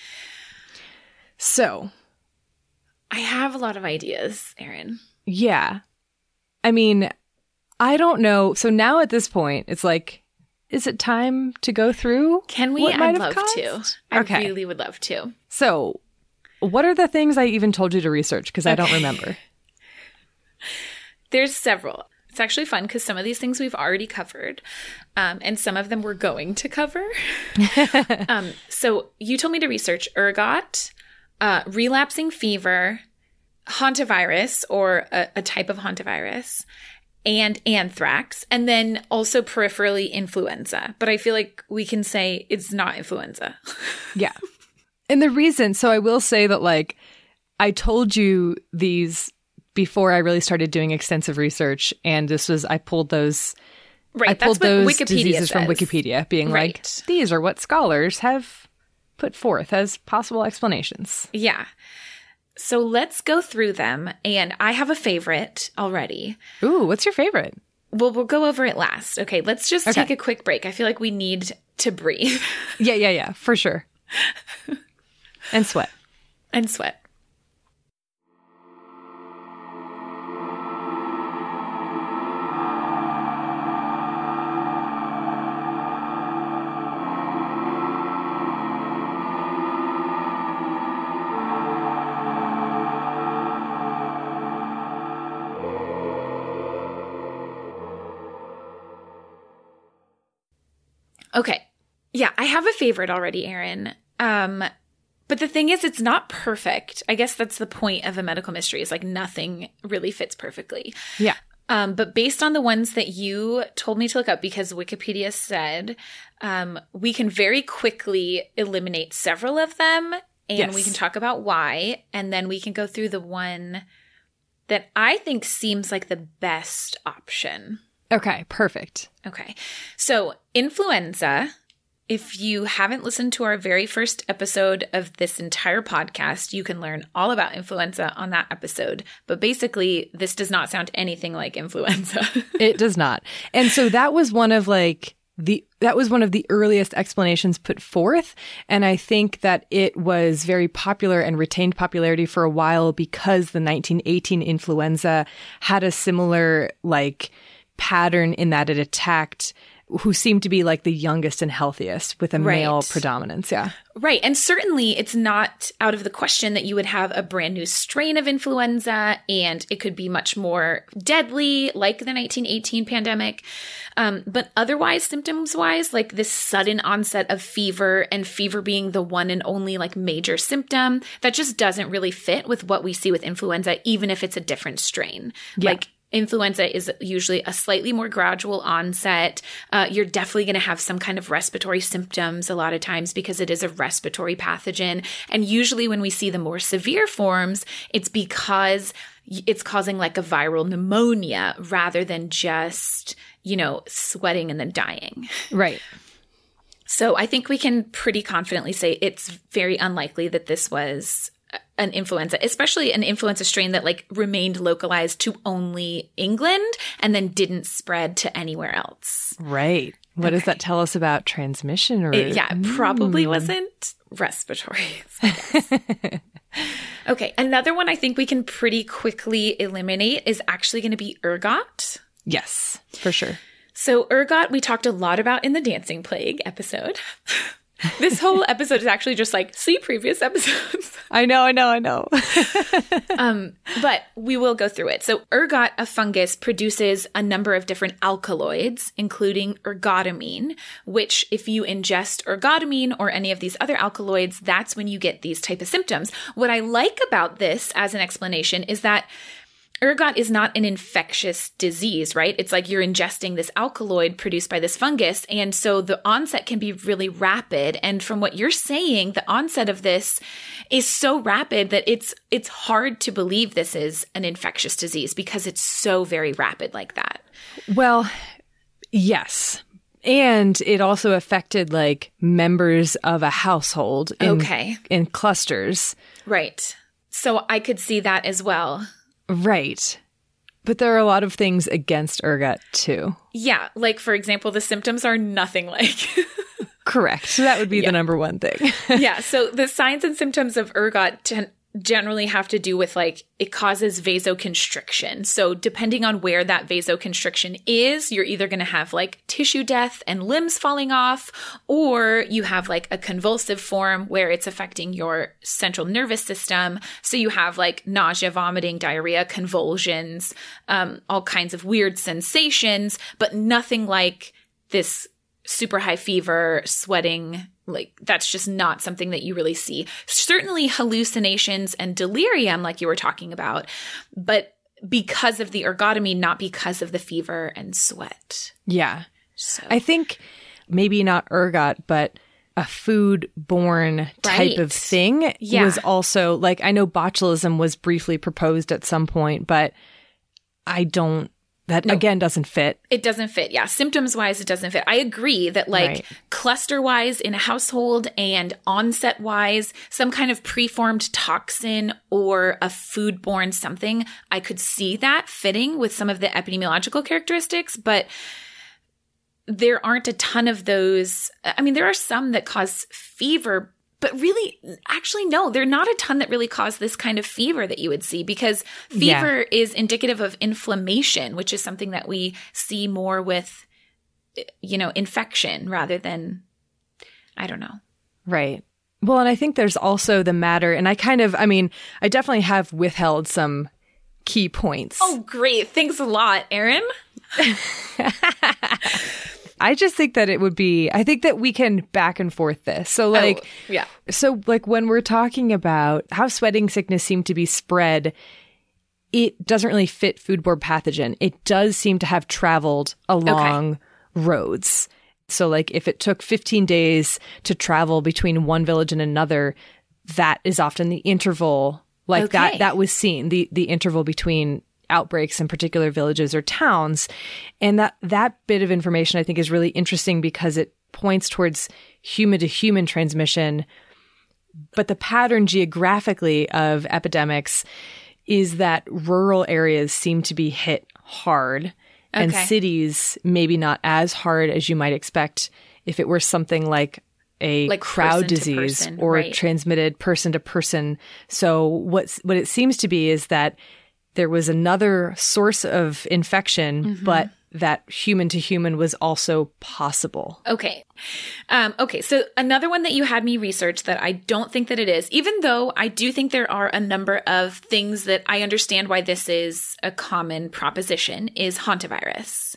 [SPEAKER 3] So.
[SPEAKER 4] I have a lot of ideas, Erin.
[SPEAKER 3] Yeah. I mean, I don't know. So now at this point, it's like, is it time to go through?
[SPEAKER 4] Can we?
[SPEAKER 3] What
[SPEAKER 4] I'd love to. I okay. really would love to.
[SPEAKER 3] So, what are the things I even told you to research? Because okay. I don't remember.
[SPEAKER 4] There's several. It's actually fun because some of these things we've already covered, um, and some of them we're going to cover. um, so you told me to research ergot, uh, relapsing fever, hantavirus, or a, a type of hantavirus, and anthrax, and then also peripherally influenza. But I feel like we can say it's not influenza.
[SPEAKER 3] Yeah. And the reason, so I will say that, like, I told you these before I really started doing extensive research, and this was, I pulled those,
[SPEAKER 4] right,
[SPEAKER 3] I pulled
[SPEAKER 4] that's what
[SPEAKER 3] those
[SPEAKER 4] Wikipedia
[SPEAKER 3] diseases
[SPEAKER 4] says.
[SPEAKER 3] From Wikipedia, being
[SPEAKER 4] right.
[SPEAKER 3] like, these are what scholars have put forth as possible explanations.
[SPEAKER 4] Yeah. So let's go through them. And I have a favorite already.
[SPEAKER 3] Ooh, what's your favorite?
[SPEAKER 4] Well, we'll go over it last. Okay, let's just
[SPEAKER 3] Okay.
[SPEAKER 4] take a quick break. I feel like we need to breathe.
[SPEAKER 3] Yeah, yeah, yeah, for sure. And sweat.
[SPEAKER 4] And sweat. Okay. Yeah, I have a favorite already, Erin. Um, but the thing is, it's not perfect. I guess that's the point of a medical mystery, is like nothing really fits perfectly.
[SPEAKER 3] Yeah.
[SPEAKER 4] Um, but based on the ones that you told me to look up, because Wikipedia said, um, we can very quickly eliminate several of them, and
[SPEAKER 3] Yes.
[SPEAKER 4] we can talk about why, and then we can go through the one that I think seems like the best option.
[SPEAKER 3] Okay, perfect.
[SPEAKER 4] Okay. So influenza, if you haven't listened to our very first episode of this entire podcast, you can learn all about influenza on that episode. But basically, this does not sound anything like influenza.
[SPEAKER 3] It does not. And so that was one of like the that was one of the earliest explanations put forth, and I think that it was very popular and retained popularity for a while because the nineteen eighteen influenza had a similar like pattern in that it attacked who seemed to be like the youngest and healthiest with a
[SPEAKER 4] Right.
[SPEAKER 3] male predominance. Yeah.
[SPEAKER 4] Right. And certainly it's not out of the question that you would have a brand new strain of influenza, and it could be much more deadly, like the nineteen eighteen pandemic. Um, but otherwise, symptoms wise, like this sudden onset of fever, and fever being the one and only like major symptom, that just doesn't really fit with what we see with influenza, even if it's a different strain.
[SPEAKER 3] Yeah.
[SPEAKER 4] Like, influenza is usually a slightly more gradual onset. Uh, you're definitely going to have some kind of respiratory symptoms a lot of times because it is a respiratory pathogen. And usually when we see the more severe forms, it's because it's causing like a viral pneumonia rather than just, you know, sweating and then dying.
[SPEAKER 3] Right.
[SPEAKER 4] So I think we can pretty confidently say it's very unlikely that this was an influenza, especially an influenza strain that like remained localized to only England and then didn't spread to anywhere else.
[SPEAKER 3] Right. What does that tell us about transmission? Or
[SPEAKER 4] It, yeah, it probably wasn't respiratory. I guess. Okay, another one I think we can pretty quickly eliminate is actually going to be ergot.
[SPEAKER 3] Yes, for sure.
[SPEAKER 4] So ergot, we talked a lot about in the Dancing Plague episode. This whole episode is actually just like, see previous episodes.
[SPEAKER 3] I know, I know, I know.
[SPEAKER 4] um, but we will go through it. So ergot, a fungus, produces a number of different alkaloids, including ergotamine, which if you ingest ergotamine or any of these other alkaloids, that's when you get these type of symptoms. What I like about this as an explanation is that ergot is not an infectious disease, right? It's like you're ingesting this alkaloid produced by this fungus. And so the onset can be really rapid. And from what you're saying, the onset of this is so rapid that it's it's hard to believe this is an infectious disease because it's so very rapid like that.
[SPEAKER 3] Well, yes. And it also affected like members of a household in,
[SPEAKER 4] Okay.
[SPEAKER 3] in clusters.
[SPEAKER 4] Right. So I could see that as well.
[SPEAKER 3] Right. But there are a lot of things against ergot too.
[SPEAKER 4] Yeah. Like, for example, the symptoms are nothing like.
[SPEAKER 3] Correct. So that would be
[SPEAKER 4] Yeah.
[SPEAKER 3] the number one thing.
[SPEAKER 4] Yeah. So the signs and symptoms of ergot ten- generally have to do with like it causes vasoconstriction. So depending on where that vasoconstriction is, you're either going to have like tissue death and limbs falling off, or you have like a convulsive form where it's affecting your central nervous system. So you have like nausea, vomiting, diarrhea, convulsions, um, all kinds of weird sensations, but nothing like this super high fever, sweating. Like, that's just not something that you really see. Certainly hallucinations and delirium, like you were talking about, but because of the ergotamine, not because of the fever and sweat.
[SPEAKER 3] Yeah.
[SPEAKER 4] So
[SPEAKER 3] I think maybe not ergot, but a food-borne type
[SPEAKER 4] Right.
[SPEAKER 3] of thing
[SPEAKER 4] Yeah.
[SPEAKER 3] was also, like, I know botulism was briefly proposed at some point, but I don't that
[SPEAKER 4] No.
[SPEAKER 3] again doesn't fit.
[SPEAKER 4] It doesn't fit. Yeah. Symptoms wise, it doesn't fit. I agree that like
[SPEAKER 3] Right.
[SPEAKER 4] cluster wise in a household and onset wise, some kind of preformed toxin or a foodborne something, I could see that fitting with some of the epidemiological characteristics, but there aren't a ton of those. I mean, there are some that cause fever, but really, actually, no, there are not a ton that really cause this kind of fever that you would see, because fever
[SPEAKER 3] Yeah.
[SPEAKER 4] is indicative of inflammation, which is something that we see more with, you know, infection rather than, I don't know.
[SPEAKER 3] Right. Well, and I think there's also the matter, and I kind of, I mean, I definitely have withheld some key points.
[SPEAKER 4] Oh, great. Thanks a lot, Erin.
[SPEAKER 3] I just think that it would be, I think that we can back and forth this. So like,
[SPEAKER 4] Oh, yeah.
[SPEAKER 3] so like when we're talking about how sweating sickness seemed to be spread, it doesn't really fit foodborne pathogen. It does seem to have traveled along roads. So like if it took fifteen days to travel between one village and another, that is often the interval, like
[SPEAKER 4] Okay.
[SPEAKER 3] that, that was seen, the, the interval between outbreaks in particular villages or towns. And that, that bit of information I think is really interesting because it points towards human to human transmission. But the pattern geographically of epidemics is that rural areas seem to be hit hard and
[SPEAKER 4] Okay.
[SPEAKER 3] cities maybe not as hard as you might expect if it were something like a
[SPEAKER 4] Like
[SPEAKER 3] crowd
[SPEAKER 4] person to
[SPEAKER 3] disease
[SPEAKER 4] person,
[SPEAKER 3] or
[SPEAKER 4] right.
[SPEAKER 3] transmitted person to person. So what's, what it seems to be is that there was another source of infection,
[SPEAKER 4] Mm-hmm.
[SPEAKER 3] but that human to human was also possible.
[SPEAKER 4] Okay. Um, okay. So another one that you had me research that I don't think that it is, even though I do think there are a number of things that I understand why this is a common proposition, is hantavirus.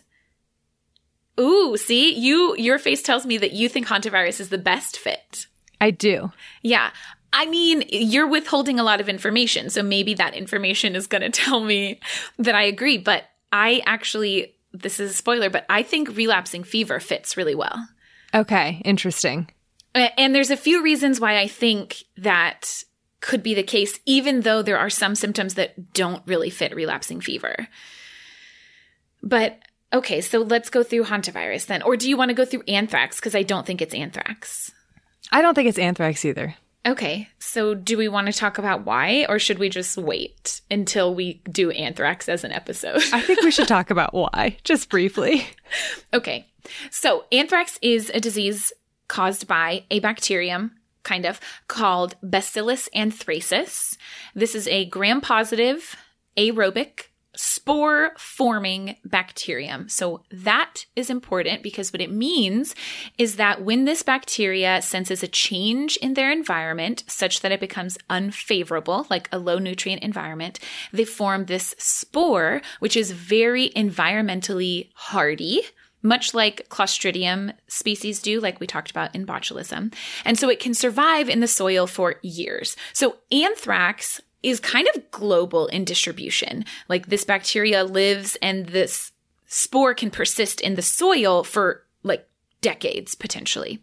[SPEAKER 4] Ooh, see, you, your face tells me that you think hantavirus is the best fit.
[SPEAKER 3] I do.
[SPEAKER 4] Yeah. I mean, you're withholding a lot of information, so maybe that information is going to tell me that I agree. But I actually, this is a spoiler, but I think relapsing fever fits really well.
[SPEAKER 3] Okay. Interesting.
[SPEAKER 4] A- And there's a few reasons why I think that could be the case, even though there are some symptoms that don't really fit relapsing fever. But okay, so let's go through hantavirus then. Or do you want to go through anthrax? Because I don't think it's anthrax.
[SPEAKER 3] I don't think it's anthrax either.
[SPEAKER 4] Okay, so do we want to talk about why, or should we just wait until we do anthrax as an episode?
[SPEAKER 3] I think we should talk about why, just briefly.
[SPEAKER 4] Okay, so anthrax is a disease caused by a bacterium, kind of, called Bacillus anthracis. This is a gram-positive, aerobic, spore-forming bacterium. So that is important because what it means is that when this bacteria senses a change in their environment such that it becomes unfavorable, like a low nutrient environment, they form this spore, which is very environmentally hardy, much like Clostridium species do, like we talked about in botulism. And so it can survive in the soil for years. So anthrax is kind of global in distribution. Like this bacteria lives and this spore can persist in the soil for like decades potentially.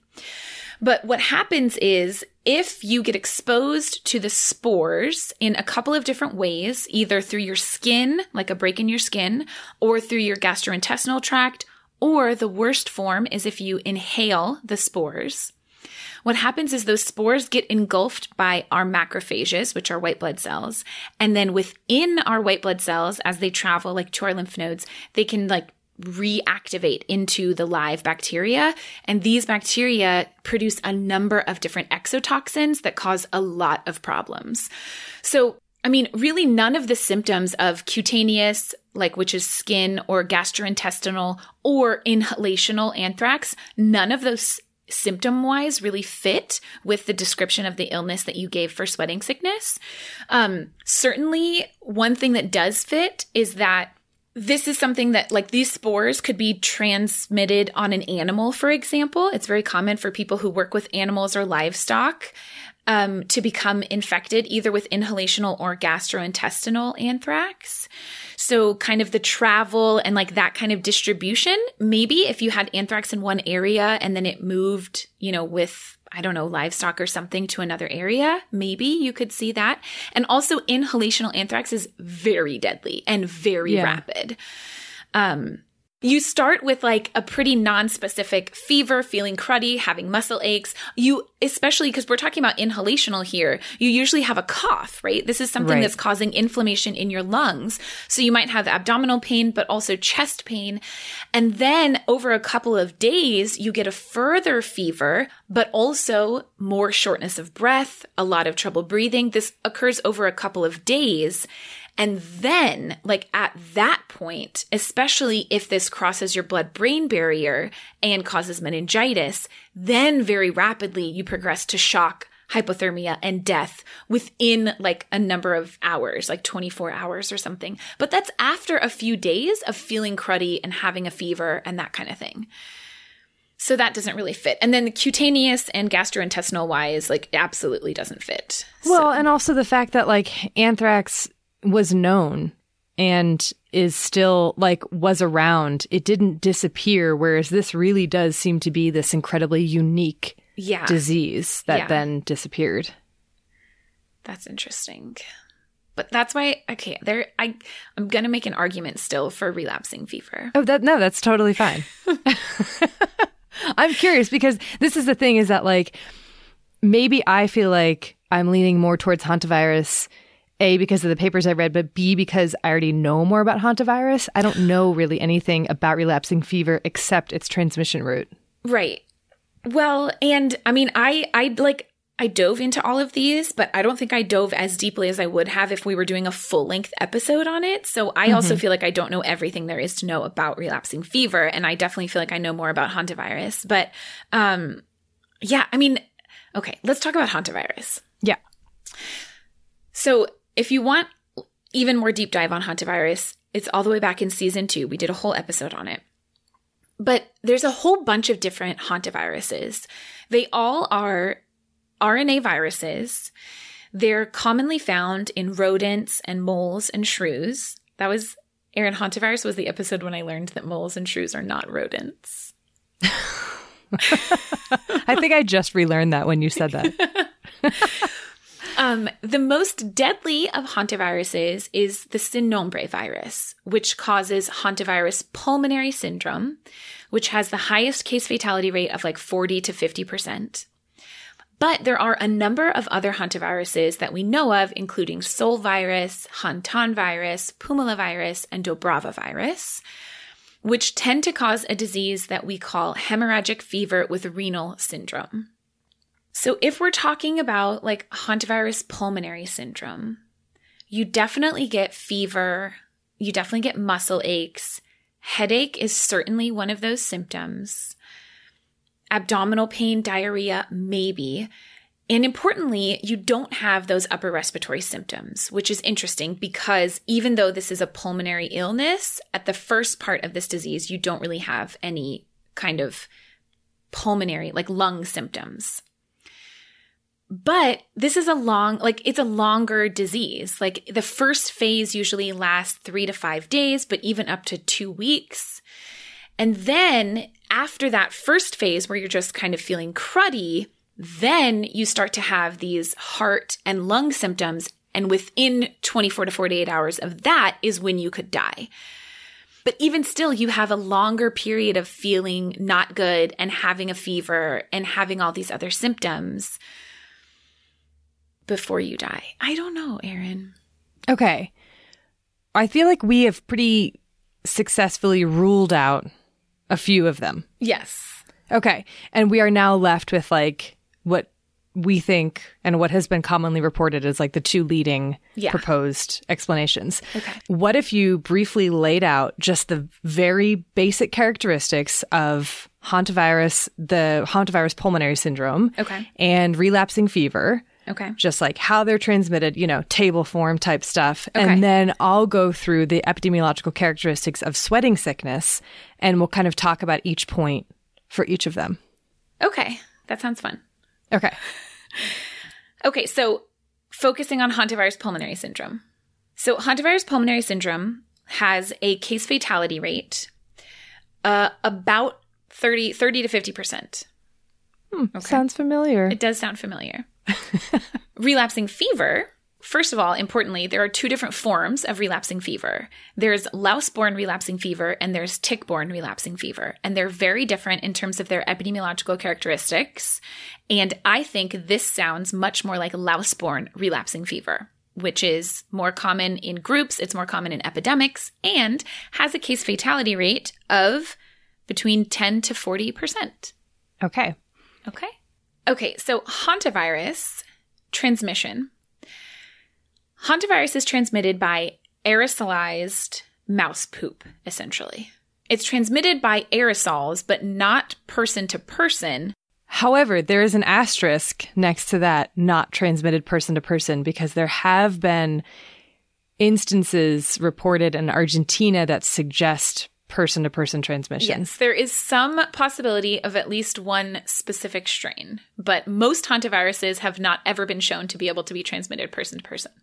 [SPEAKER 4] But what happens is if you get exposed to the spores in a couple of different ways, either through your skin, like a break in your skin, or through your gastrointestinal tract, or the worst form is if you inhale the spores. What happens is those spores get engulfed by our macrophages, which are white blood cells. And then within our white blood cells, as they travel like to our lymph nodes, they can like reactivate into the live bacteria. And these bacteria produce a number of different exotoxins that cause a lot of problems. So, I mean, really none of the symptoms of cutaneous, like which is skin or gastrointestinal or inhalational anthrax, none of those symptom-wise really fit with the description of the illness that you gave for sweating sickness. Um, certainly, one thing that does fit is that this is something that, like, these spores could be transmitted on an animal, for example. It's very common for people who work with animals or livestock um, to become infected either with inhalational or gastrointestinal anthrax. So kind of the travel and like that kind of distribution, maybe if you had anthrax in one area and then it moved, you know, with, I don't know, livestock or something to another area, maybe you could see that. And also inhalational anthrax is very deadly and very
[SPEAKER 3] Yeah.
[SPEAKER 4] rapid. Um, you start with like a pretty non-specific fever, feeling cruddy, having muscle aches. You, especially because we're talking about inhalational here, you usually have a cough, right? This is something
[SPEAKER 3] Right.
[SPEAKER 4] that's causing inflammation in your lungs. So you might have abdominal pain, but also chest pain. And then over a couple of days, you get a further fever, but also more shortness of breath, a lot of trouble breathing. This occurs over a couple of days. And then, like at that point, especially if this crosses your blood-brain barrier and causes meningitis, then very rapidly you progress to shock, hypothermia, and death within like a number of hours, like twenty-four hours or something. But that's after a few days of feeling cruddy and having a fever and that kind of thing. So that doesn't really fit. And then the cutaneous and gastrointestinal wise, like absolutely doesn't fit.
[SPEAKER 3] Well,
[SPEAKER 4] So-
[SPEAKER 3] and also the fact that like anthrax was known and is still like was around. It didn't disappear, whereas this really does seem to be this incredibly unique
[SPEAKER 4] yeah.
[SPEAKER 3] disease that
[SPEAKER 4] Yeah.
[SPEAKER 3] then disappeared.
[SPEAKER 4] That's interesting. But that's why, okay, there, I, I'm going to make an argument still for relapsing fever.
[SPEAKER 3] Oh, that no, that's totally fine. I'm curious because this is the thing is that like maybe I feel like I'm leaning more towards hantavirus, A, because of the papers I read, but B, because I already know more about hantavirus. I don't know really anything about relapsing fever except its transmission route.
[SPEAKER 4] Right. Well, and I mean, I, I like, I dove into all of these, but I don't think I dove as deeply as I would have if we were doing a full length episode on it. So I also feel like I don't know everything there is to know about relapsing fever. And I definitely feel like I know more about hantavirus. But um, yeah, I mean, okay, let's talk about hantavirus.
[SPEAKER 3] Yeah.
[SPEAKER 4] So if you want even more deep dive on hantavirus, it's all the way back in season two. We did a whole episode on it. But there's a whole bunch of different hantaviruses. They all are R N A viruses. They're commonly found in rodents and moles and shrews. That was, Erin, hantavirus was the episode when I learned that moles and shrews are not rodents.
[SPEAKER 3] I think I just relearned that when you said that.
[SPEAKER 4] Um, the most deadly of hantaviruses is the Cynombre virus, which causes hantavirus pulmonary syndrome, which has the highest case fatality rate of like forty to fifty percent. But there are a number of other hantaviruses that we know of, including Sol virus, Hantan virus, Pumala virus, and Dobrava virus, which tend to cause a disease that we call hemorrhagic fever with renal syndrome. So if we're talking about like hantavirus pulmonary syndrome, you definitely get fever, you definitely get muscle aches. Headache is certainly one of those symptoms. Abdominal pain, diarrhea, maybe. And importantly, you don't have those upper respiratory symptoms, which is interesting because even though this is a pulmonary illness, at the first part of this disease, you don't really have any kind of pulmonary, like lung symptoms. But this is a long, like it's a longer disease. Like the first phase usually lasts three to five days, but even up to two weeks. And then after that first phase where you're just kind of feeling cruddy, then you start to have these heart and lung symptoms. And within twenty-four to forty-eight hours of that is when you could die. But even still, you have a longer period of feeling not good and having a fever and having all these other symptoms before you die. I don't know, Erin.
[SPEAKER 3] Okay. I feel like we have pretty successfully ruled out a few of them.
[SPEAKER 4] Yes.
[SPEAKER 3] Okay. And we are now left with like what we think and what has been commonly reported as like the two leading
[SPEAKER 4] Yeah.
[SPEAKER 3] proposed explanations.
[SPEAKER 4] Okay.
[SPEAKER 3] What if you briefly laid out just the very basic characteristics of hantavirus, the hantavirus pulmonary syndrome,
[SPEAKER 4] Okay.
[SPEAKER 3] and relapsing fever?
[SPEAKER 4] Okay.
[SPEAKER 3] Just like how they're transmitted, you know, table form type stuff.
[SPEAKER 4] Okay.
[SPEAKER 3] And then I'll go through the epidemiological characteristics of sweating sickness, and we'll kind of talk about each point for each of them.
[SPEAKER 4] Okay. That sounds fun.
[SPEAKER 3] Okay.
[SPEAKER 4] Okay. So focusing on hantavirus pulmonary syndrome. So hantavirus pulmonary syndrome has a case fatality rate uh, about thirty, thirty to fifty percent.
[SPEAKER 3] Hmm, Sounds familiar.
[SPEAKER 4] It does sound familiar. Relapsing fever first of all, importantly, there are two different forms of relapsing fever. There's louse-borne relapsing fever and there's tick-borne relapsing fever. And they're very different in terms of their epidemiological characteristics. And I think this sounds much more like louse-borne relapsing fever, which is more common in groups, it's more common in epidemics, and has a case fatality rate of between ten to forty percent.
[SPEAKER 3] Okay.
[SPEAKER 4] Okay. Okay, so hantavirus transmission. Hantavirus is transmitted by aerosolized mouse poop, essentially. It's transmitted by aerosols, but not person to person.
[SPEAKER 3] However, there is an asterisk next to that, not transmitted person to person, because there have been instances reported in Argentina that suggest person to person transmission.
[SPEAKER 4] Yes, there is some possibility of at least one specific strain, but most hantaviruses have not ever been shown to be able to be transmitted person to person.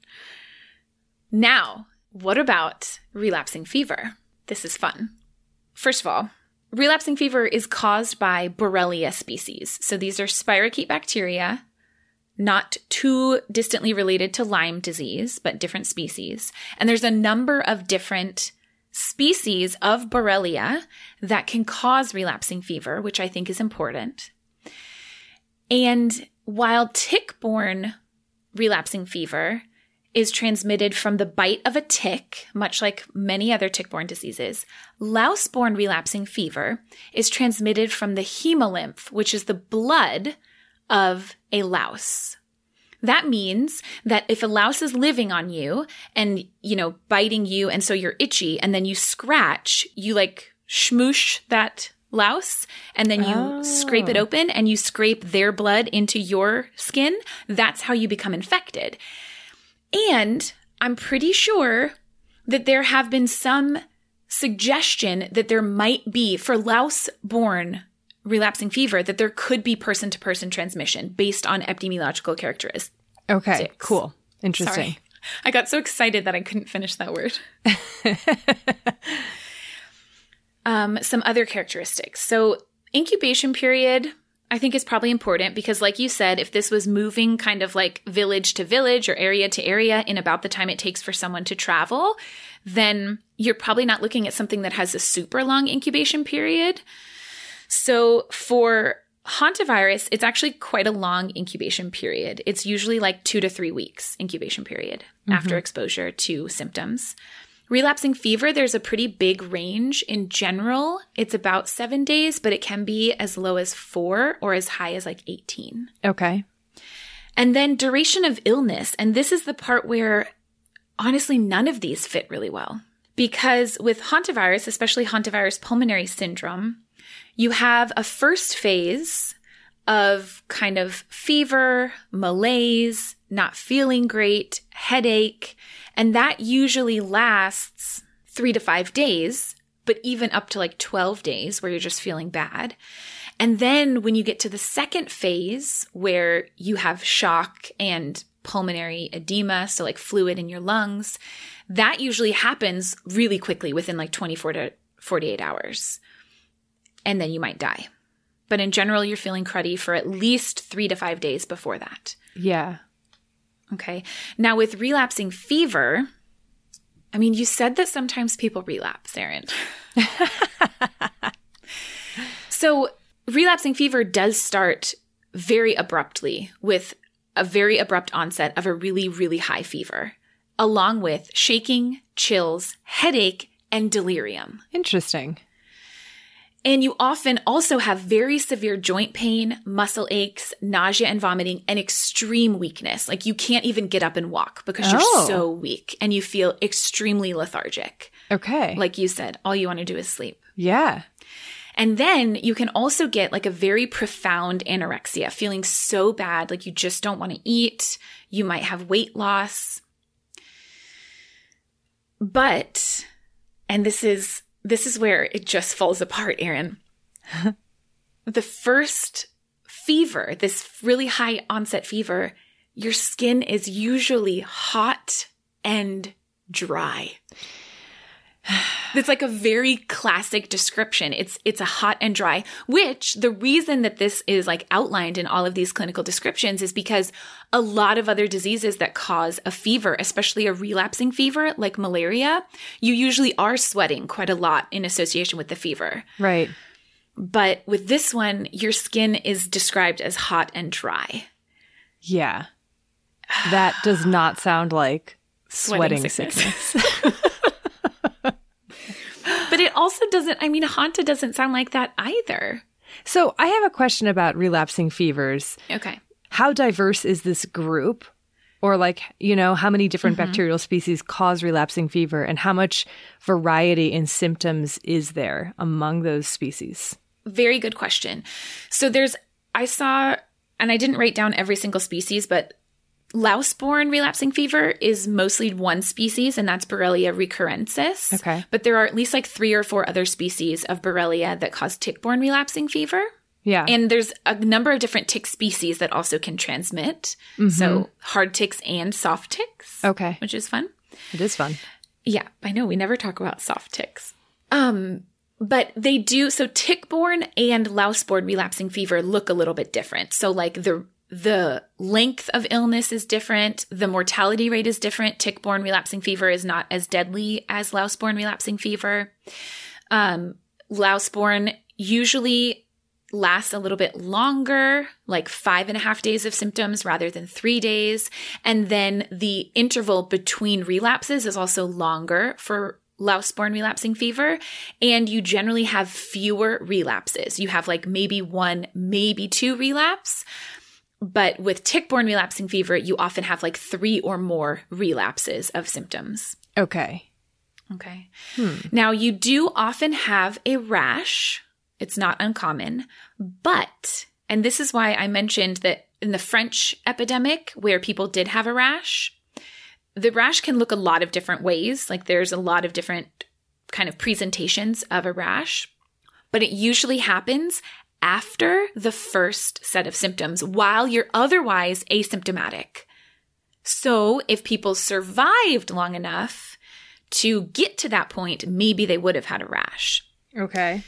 [SPEAKER 4] Now, what about relapsing fever? This is fun. First of all, relapsing fever is caused by Borrelia species. So these are spirochete bacteria, not too distantly related to Lyme disease, but different species. And there's a number of different species of Borrelia that can cause relapsing fever, which I think is important. And while tick-borne relapsing fever is transmitted from the bite of a tick, much like many other tick-borne diseases, louse-borne relapsing fever is transmitted from the hemolymph, which is the blood of a louse. That means that if a louse is living on you and, you know, biting you, and so you're itchy, and then you scratch, you like smoosh that louse, and then you oh. scrape it open and you scrape their blood into your skin, that's how you become infected. And I'm pretty sure that there have been some suggestion that there might be, for louse-borne relapsing fever, that there could be person-to-person transmission based on epidemiological characteristics.
[SPEAKER 3] Okay, cool. Interesting.
[SPEAKER 4] Sorry. I got so excited that I couldn't finish that word. um, some other characteristics. So incubation period, I think, is probably important because, like you said, if this was moving kind of like village to village or area to area in about the time it takes for someone to travel, then you're probably not looking at something that has a super long incubation period. So for hantavirus, it's actually quite a long incubation period. It's usually like two to three weeks incubation period mm-hmm. after exposure to symptoms. Relapsing fever, there's a pretty big range. In general, it's about seven days, but it can be as low as four or as high as like eighteen.
[SPEAKER 3] Okay.
[SPEAKER 4] And then duration of illness. And this is the part where honestly none of these fit really well. Because with hantavirus, especially hantavirus pulmonary syndrome, you have a first phase of kind of fever, malaise, not feeling great, headache, and that usually lasts three to five days, but even up to like twelve days where you're just feeling bad. And then when you get to the second phase where you have shock and pulmonary edema, so like fluid in your lungs, that usually happens really quickly within like twenty-four to forty-eight hours. And then you might die. But in general, you're feeling cruddy for at least three to five days before that.
[SPEAKER 3] Yeah.
[SPEAKER 4] Okay. Now with relapsing fever, I mean, you said that sometimes people relapse, Erin. So relapsing fever does start very abruptly with a very abrupt onset of a really, really high fever, along with shaking, chills, headache, and delirium.
[SPEAKER 3] Interesting.
[SPEAKER 4] And you often also have very severe joint pain, muscle aches, nausea and vomiting, and extreme weakness. Like you can't even get up and walk because you're
[SPEAKER 3] oh.
[SPEAKER 4] so weak and you feel extremely lethargic.
[SPEAKER 3] Okay.
[SPEAKER 4] Like you said, all you want to do is sleep.
[SPEAKER 3] Yeah.
[SPEAKER 4] And then you can also get like a very profound anorexia, feeling so bad, like you just don't want to eat. You might have weight loss. But, and this is... This is where it just falls apart, Erin. The first fever, this really high onset fever, your skin is usually hot and dry. It's like a very classic description. It's it's a hot and dry, which the reason that this is like outlined in all of these clinical descriptions is because a lot of other diseases that cause a fever, especially a relapsing fever like malaria, you usually are sweating quite a lot in association with the fever.
[SPEAKER 3] Right.
[SPEAKER 4] But with this one, your skin is described as hot and dry.
[SPEAKER 3] Yeah. That does not sound like sweating, sweating sickness. sickness.
[SPEAKER 4] But it also doesn't, I mean, Hanta doesn't sound like that either.
[SPEAKER 3] So I have a question about relapsing fevers.
[SPEAKER 4] Okay.
[SPEAKER 3] How diverse is this group? Or like, you know, how many different
[SPEAKER 4] mm-hmm.
[SPEAKER 3] bacterial species cause relapsing fever, and how much variety in symptoms is there among those species?
[SPEAKER 4] Very good question. So there's, I saw, and I didn't write down every single species, but louse-borne relapsing fever is mostly one species, and that's Borrelia recurrensis.
[SPEAKER 3] Okay.
[SPEAKER 4] But there are at least like three or four other species of Borrelia that cause tick-borne relapsing fever.
[SPEAKER 3] Yeah.
[SPEAKER 4] And there's a number of different tick species that also can transmit.
[SPEAKER 3] Mm-hmm.
[SPEAKER 4] So hard ticks and soft ticks.
[SPEAKER 3] Okay.
[SPEAKER 4] Which is fun.
[SPEAKER 3] It is fun.
[SPEAKER 4] Yeah. I know. We never talk about soft ticks. Um, but they do. So tick-borne and louse-borne relapsing fever look a little bit different. So like the The length of illness is different. The mortality rate is different. Tick-borne relapsing fever is not as deadly as louse-borne relapsing fever. Um, louse-borne usually lasts a little bit longer, like five and a half days of symptoms rather than three days. And then the interval between relapses is also longer for louse-borne relapsing fever, and you generally have fewer relapses. You have like maybe one, maybe two relapse. But with tick-borne relapsing fever, you often have like three or more relapses of symptoms.
[SPEAKER 3] Okay.
[SPEAKER 4] Okay.
[SPEAKER 3] Hmm.
[SPEAKER 4] Now, you do often have a rash. It's not uncommon. But, and this is why I mentioned that in the French epidemic, where people did have a rash, the rash can look a lot of different ways. Like there's a lot of different kind of presentations of a rash. But it usually happens after the first set of symptoms, while you're otherwise asymptomatic. So if people survived long enough to get to that point, maybe they would have had a rash.
[SPEAKER 3] Okay.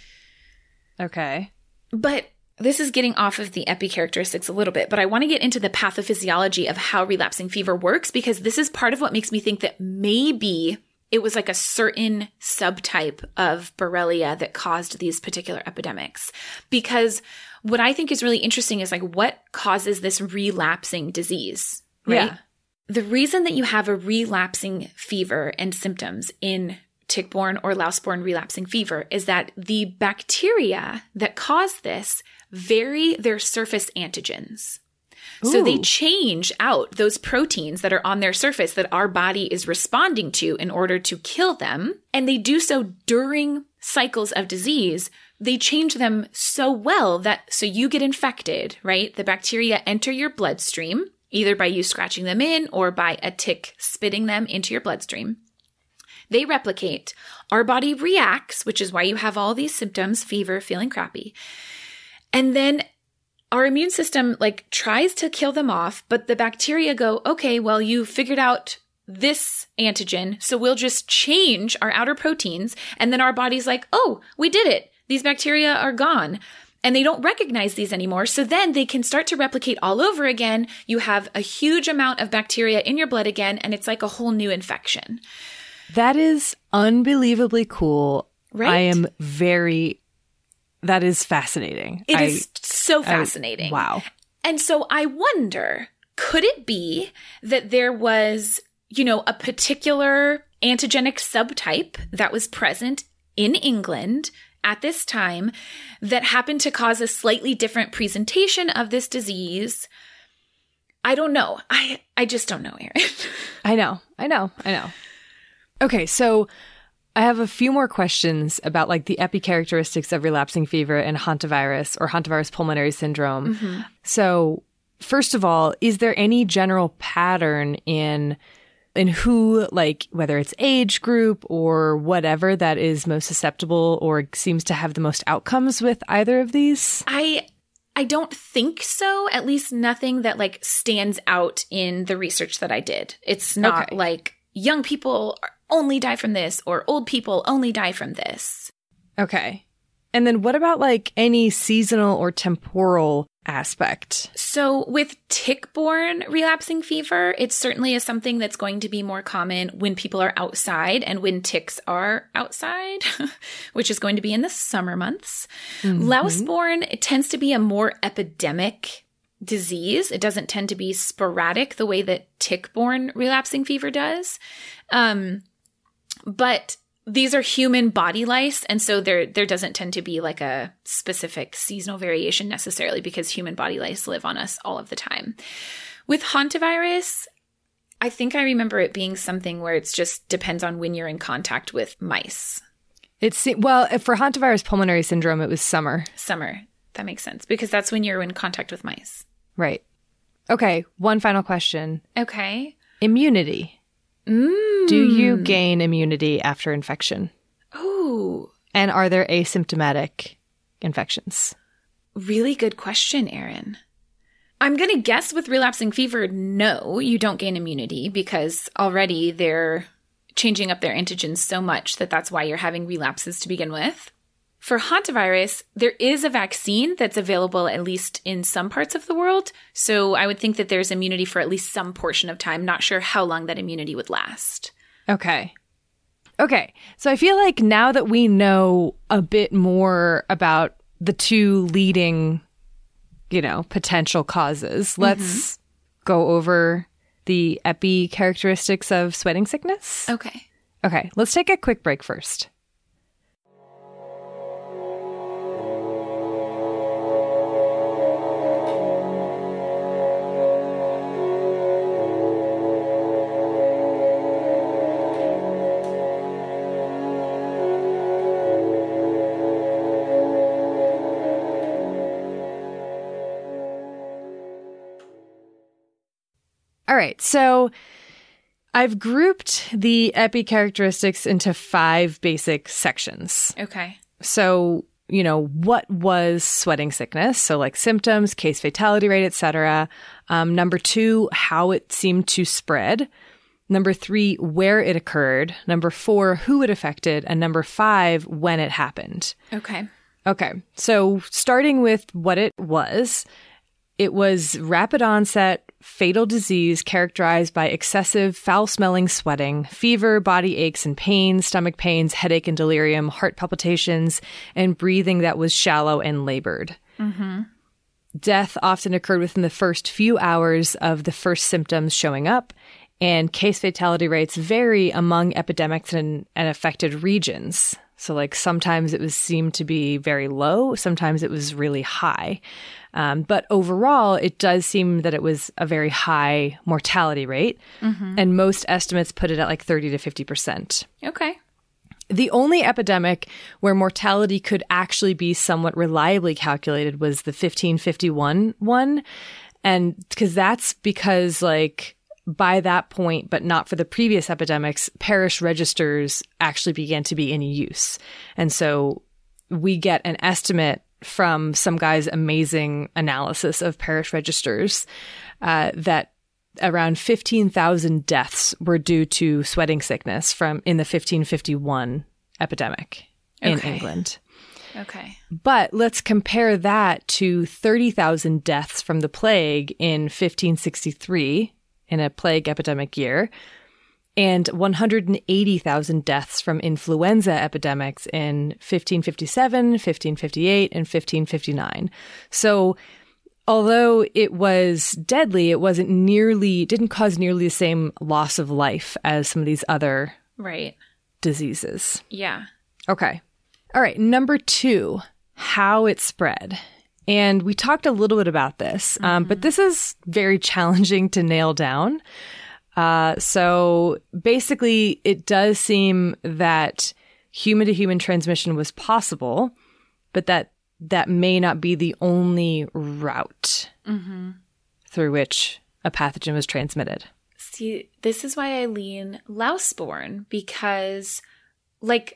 [SPEAKER 3] Okay.
[SPEAKER 4] But this is getting off of the epicharacteristics a little bit, but I want to get into the pathophysiology of how relapsing fever works, because this is part of what makes me think that maybe it was like a certain subtype of Borrelia that caused these particular epidemics. Because what I think is really interesting is like what causes this relapsing disease, right?
[SPEAKER 3] Yeah.
[SPEAKER 4] The reason that you have a relapsing fever and symptoms in tick-borne or louse-borne relapsing fever is that the bacteria that cause this vary their surface antigens. So they change out those proteins that are on their surface that our body is responding to in order to kill them. And they do so during cycles of disease. They change them so well that so you get infected, right? The bacteria enter your bloodstream, either by you scratching them in or by a tick spitting them into your bloodstream. They replicate. Our body reacts, which is why you have all these symptoms, fever, feeling crappy. And then our immune system like tries to kill them off, but the bacteria go, okay, well, you figured out this antigen, so we'll just change our outer proteins. And then our body's like, oh, we did it. These bacteria are gone. And they don't recognize these anymore. So then they can start to replicate all over again. You have a huge amount of bacteria in your blood again, and it's like a whole new infection.
[SPEAKER 3] That is unbelievably cool.
[SPEAKER 4] Right?
[SPEAKER 3] I am very... That is fascinating.
[SPEAKER 4] It
[SPEAKER 3] I,
[SPEAKER 4] is so fascinating.
[SPEAKER 3] I, wow.
[SPEAKER 4] And so I wonder, could it be that there was, you know, a particular antigenic subtype that was present in England at this time that happened to cause a slightly different presentation of this disease? I don't know. I, I just don't know, Erin.
[SPEAKER 3] I know. I know. I know. Okay, so I have a few more questions about like the epicharacteristics of relapsing fever and hantavirus or hantavirus pulmonary syndrome.
[SPEAKER 4] Mm-hmm.
[SPEAKER 3] So first of all, is there any general pattern in in who, like whether it's age group or whatever, that is most susceptible or seems to have the most outcomes with either of these?
[SPEAKER 4] I I don't think so. At least nothing that like stands out in the research that I did. It's not
[SPEAKER 3] Okay.
[SPEAKER 4] like young people are only die from this, or old people only die from this.
[SPEAKER 3] Okay. And then what about like any seasonal or temporal aspect?
[SPEAKER 4] So with tick-borne relapsing fever, it certainly is something that's going to be more common when people are outside and when ticks are outside, which is going to be in the summer months. Mm-hmm. Louse-borne, it tends to be a more epidemic disease. It doesn't tend to be sporadic the way that tick-borne relapsing fever does. Um, but these are human body lice, and so there there doesn't tend to be like a specific seasonal variation necessarily because human body lice live on us all of the time. With hantavirus, I think I remember it being something where it just depends on when you're in contact with mice.
[SPEAKER 3] It's well, for hantavirus pulmonary syndrome, it was summer.
[SPEAKER 4] Summer. That makes sense because that's when you're in contact with mice.
[SPEAKER 3] Right. Okay, one final question.
[SPEAKER 4] Okay.
[SPEAKER 3] Immunity.
[SPEAKER 4] Mm.
[SPEAKER 3] Do you gain immunity after infection?
[SPEAKER 4] Oh.
[SPEAKER 3] And are there asymptomatic infections?
[SPEAKER 4] Really good question, Erin. I'm going to guess with relapsing fever, no, you don't gain immunity because already they're changing up their antigens so much that that's why you're having relapses to begin with. For hantavirus, there is a vaccine that's available at least in some parts of the world. So I would think that there's immunity for at least some portion of time. Not sure how long that immunity would last.
[SPEAKER 3] Okay. Okay. So I feel like now that we know a bit more about the two leading, you know, potential causes, let's mm-hmm. go over the epi characteristics of sweating sickness.
[SPEAKER 4] Okay.
[SPEAKER 3] Okay. Let's take a quick break first. All right, so I've grouped the epi characteristics into five basic sections.
[SPEAKER 4] Okay.
[SPEAKER 3] So, you know, what was sweating sickness? So like symptoms, case fatality rate, et cetera. Um, number two, how it seemed to spread. Number three, where it occurred. Number four, who it affected. And number five, when it happened.
[SPEAKER 4] Okay.
[SPEAKER 3] Okay, so starting with what it was, it was rapid onset, fatal disease characterized by excessive foul-smelling sweating, fever, body aches and pains, stomach pains, headache and delirium, heart palpitations, and breathing that was shallow and labored.
[SPEAKER 4] Mm-hmm.
[SPEAKER 3] Death often occurred within the first few hours of the first symptoms showing up, and case fatality rates vary among epidemics and, and affected regions. So like sometimes it was seemed to be very low, sometimes it was really high. Um, but overall, it does seem that it was a very high mortality rate. Mm-hmm. And most estimates put it at like thirty to fifty percent.
[SPEAKER 4] Okay.
[SPEAKER 3] The only epidemic where mortality could actually be somewhat reliably calculated was the fifteen fifty-one one. And because that's because like by that point, but not for the previous epidemics, parish registers actually began to be in use. And so we get an estimate from some guy's amazing analysis of parish registers uh, that around fifteen thousand deaths were due to sweating sickness from in the fifteen fifty-one epidemic in
[SPEAKER 4] okay.
[SPEAKER 3] England.
[SPEAKER 4] Okay.
[SPEAKER 3] But let's compare that to thirty thousand deaths from the plague in fifteen sixty-three, in a plague epidemic year, and one hundred eighty thousand deaths from influenza epidemics in fifteen fifty-seven, fifteen fifty-eight, and fifteen fifty-nine. So although it was deadly, it wasn't nearly, didn't cause nearly the same loss of life as some of these other
[SPEAKER 4] right.
[SPEAKER 3] diseases.
[SPEAKER 4] Yeah.
[SPEAKER 3] Okay. All right. Number two, how it spread. And we talked a little bit about this, mm-hmm. um, but this is very challenging to nail down. Uh, so basically, it does seem that human-to-human transmission was possible, but that that may not be the only route
[SPEAKER 4] mm-hmm.
[SPEAKER 3] through which a pathogen was transmitted.
[SPEAKER 4] See, this is why I lean louse-borne, because, like,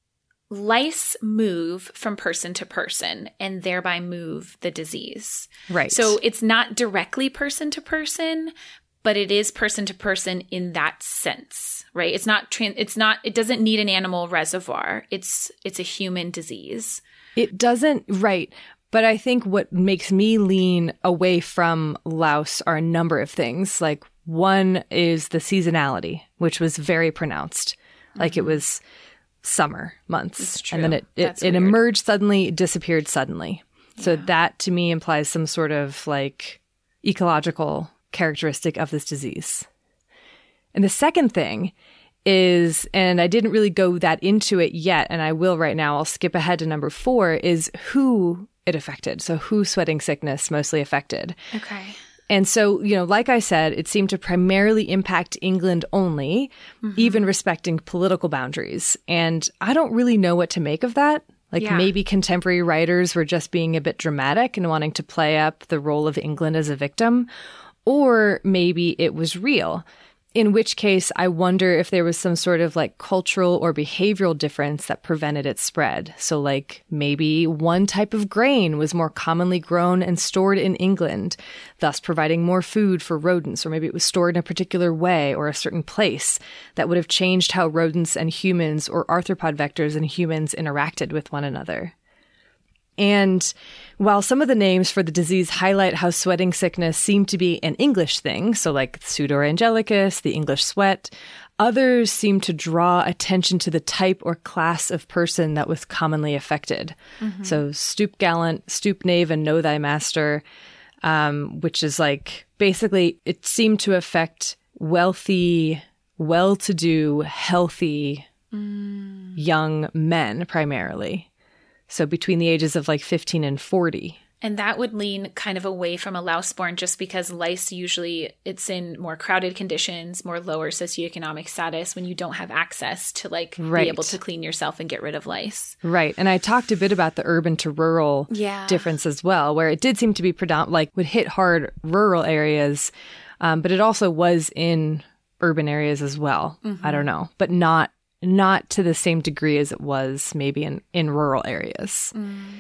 [SPEAKER 4] lice move from person to person and thereby move the disease.
[SPEAKER 3] Right.
[SPEAKER 4] So it's not directly person to person, but it is person to person in that sense, right? It's not, trans- it's not, it doesn't need an animal reservoir. It's, it's a human disease.
[SPEAKER 3] It doesn't, right. But I think what makes me lean away from louse are a number of things. Like one is the seasonality, which was very pronounced. Mm-hmm. Like it was summer months. And then it, it, it emerged suddenly, disappeared suddenly. Yeah. So that to me implies some sort of like ecological characteristic of this disease. And the second thing is, and I didn't really go that into it yet, and I will right now, I'll skip ahead to number four, is who it affected. So who sweating sickness mostly affected.
[SPEAKER 4] Okay.
[SPEAKER 3] And so, you know, like I said, it seemed to primarily impact England only, mm-hmm. even respecting political boundaries. And I don't really know what to make of that. Like yeah. maybe contemporary writers were just being a bit dramatic and wanting to play up the role of England as a victim. Or maybe it was real. In which case, I wonder if there was some sort of like cultural or behavioral difference that prevented its spread. So like maybe one type of grain was more commonly grown and stored in England, thus providing more food for rodents. Or maybe it was stored in a particular way or a certain place that would have changed how rodents and humans or arthropod vectors and humans interacted with one another. And while some of the names for the disease highlight how sweating sickness seemed to be an English thing, so like Pseudo Angelicus, the English sweat, others seem to draw attention to the type or class of person that was commonly affected. Mm-hmm. So stoop gallant, stoop knave, and know thy master, um, which is like basically it seemed to affect wealthy, well-to-do, healthy mm. young men primarily. So between the ages of like fifteen and forty.
[SPEAKER 4] And that would lean kind of away from a louse-borne just because lice usually, it's in more crowded conditions, more lower socioeconomic status when you don't have access to like
[SPEAKER 3] right.
[SPEAKER 4] be able to clean yourself and get rid of lice.
[SPEAKER 3] Right. And I talked a bit about the urban to rural
[SPEAKER 4] yeah.
[SPEAKER 3] difference as well, where it did seem to be predominant, like would hit hard rural areas, um, but it also was in urban areas as well. Mm-hmm. I don't know, but not Not to the same degree as it was maybe in, in rural areas. Mm.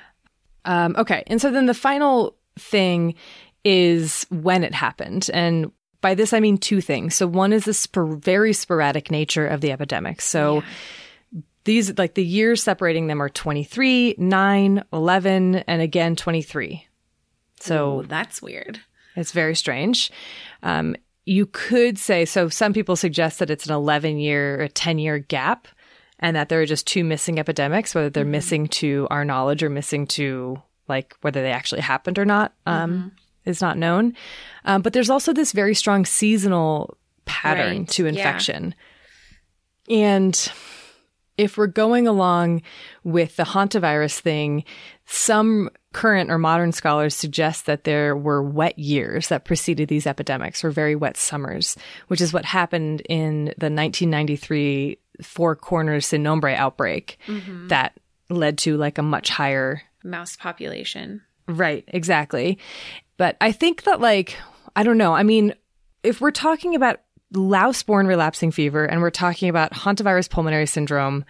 [SPEAKER 3] Um, okay. And so then the final thing is when it happened. And by this, I mean two things. So one is the spor- very sporadic nature of the epidemic. So yeah. these, like the years separating them are twenty-three, nine, eleven, and again twenty-three. So
[SPEAKER 4] Ooh, that's weird.
[SPEAKER 3] It's very strange. Um, You could say, so some people suggest that it's an eleven-year or ten-year gap and that there are just two missing epidemics, whether they're mm-hmm. missing to our knowledge or missing to, like, whether they actually happened or not um, mm-hmm. is not known. Um, but there's also this very strong seasonal pattern right. to infection. Yeah. And if we're going along with the hantavirus thing, some current or modern scholars suggest that there were wet years that preceded these epidemics, or very wet summers, which is what happened in the nineteen ninety-three Four Corners Sin Nombre outbreak mm-hmm. that led to like a much higher
[SPEAKER 4] mouse population.
[SPEAKER 3] Right, exactly. But I think that like, I don't know. I mean, if we're talking about louse-borne relapsing fever and we're talking about hantavirus pulmonary syndrome,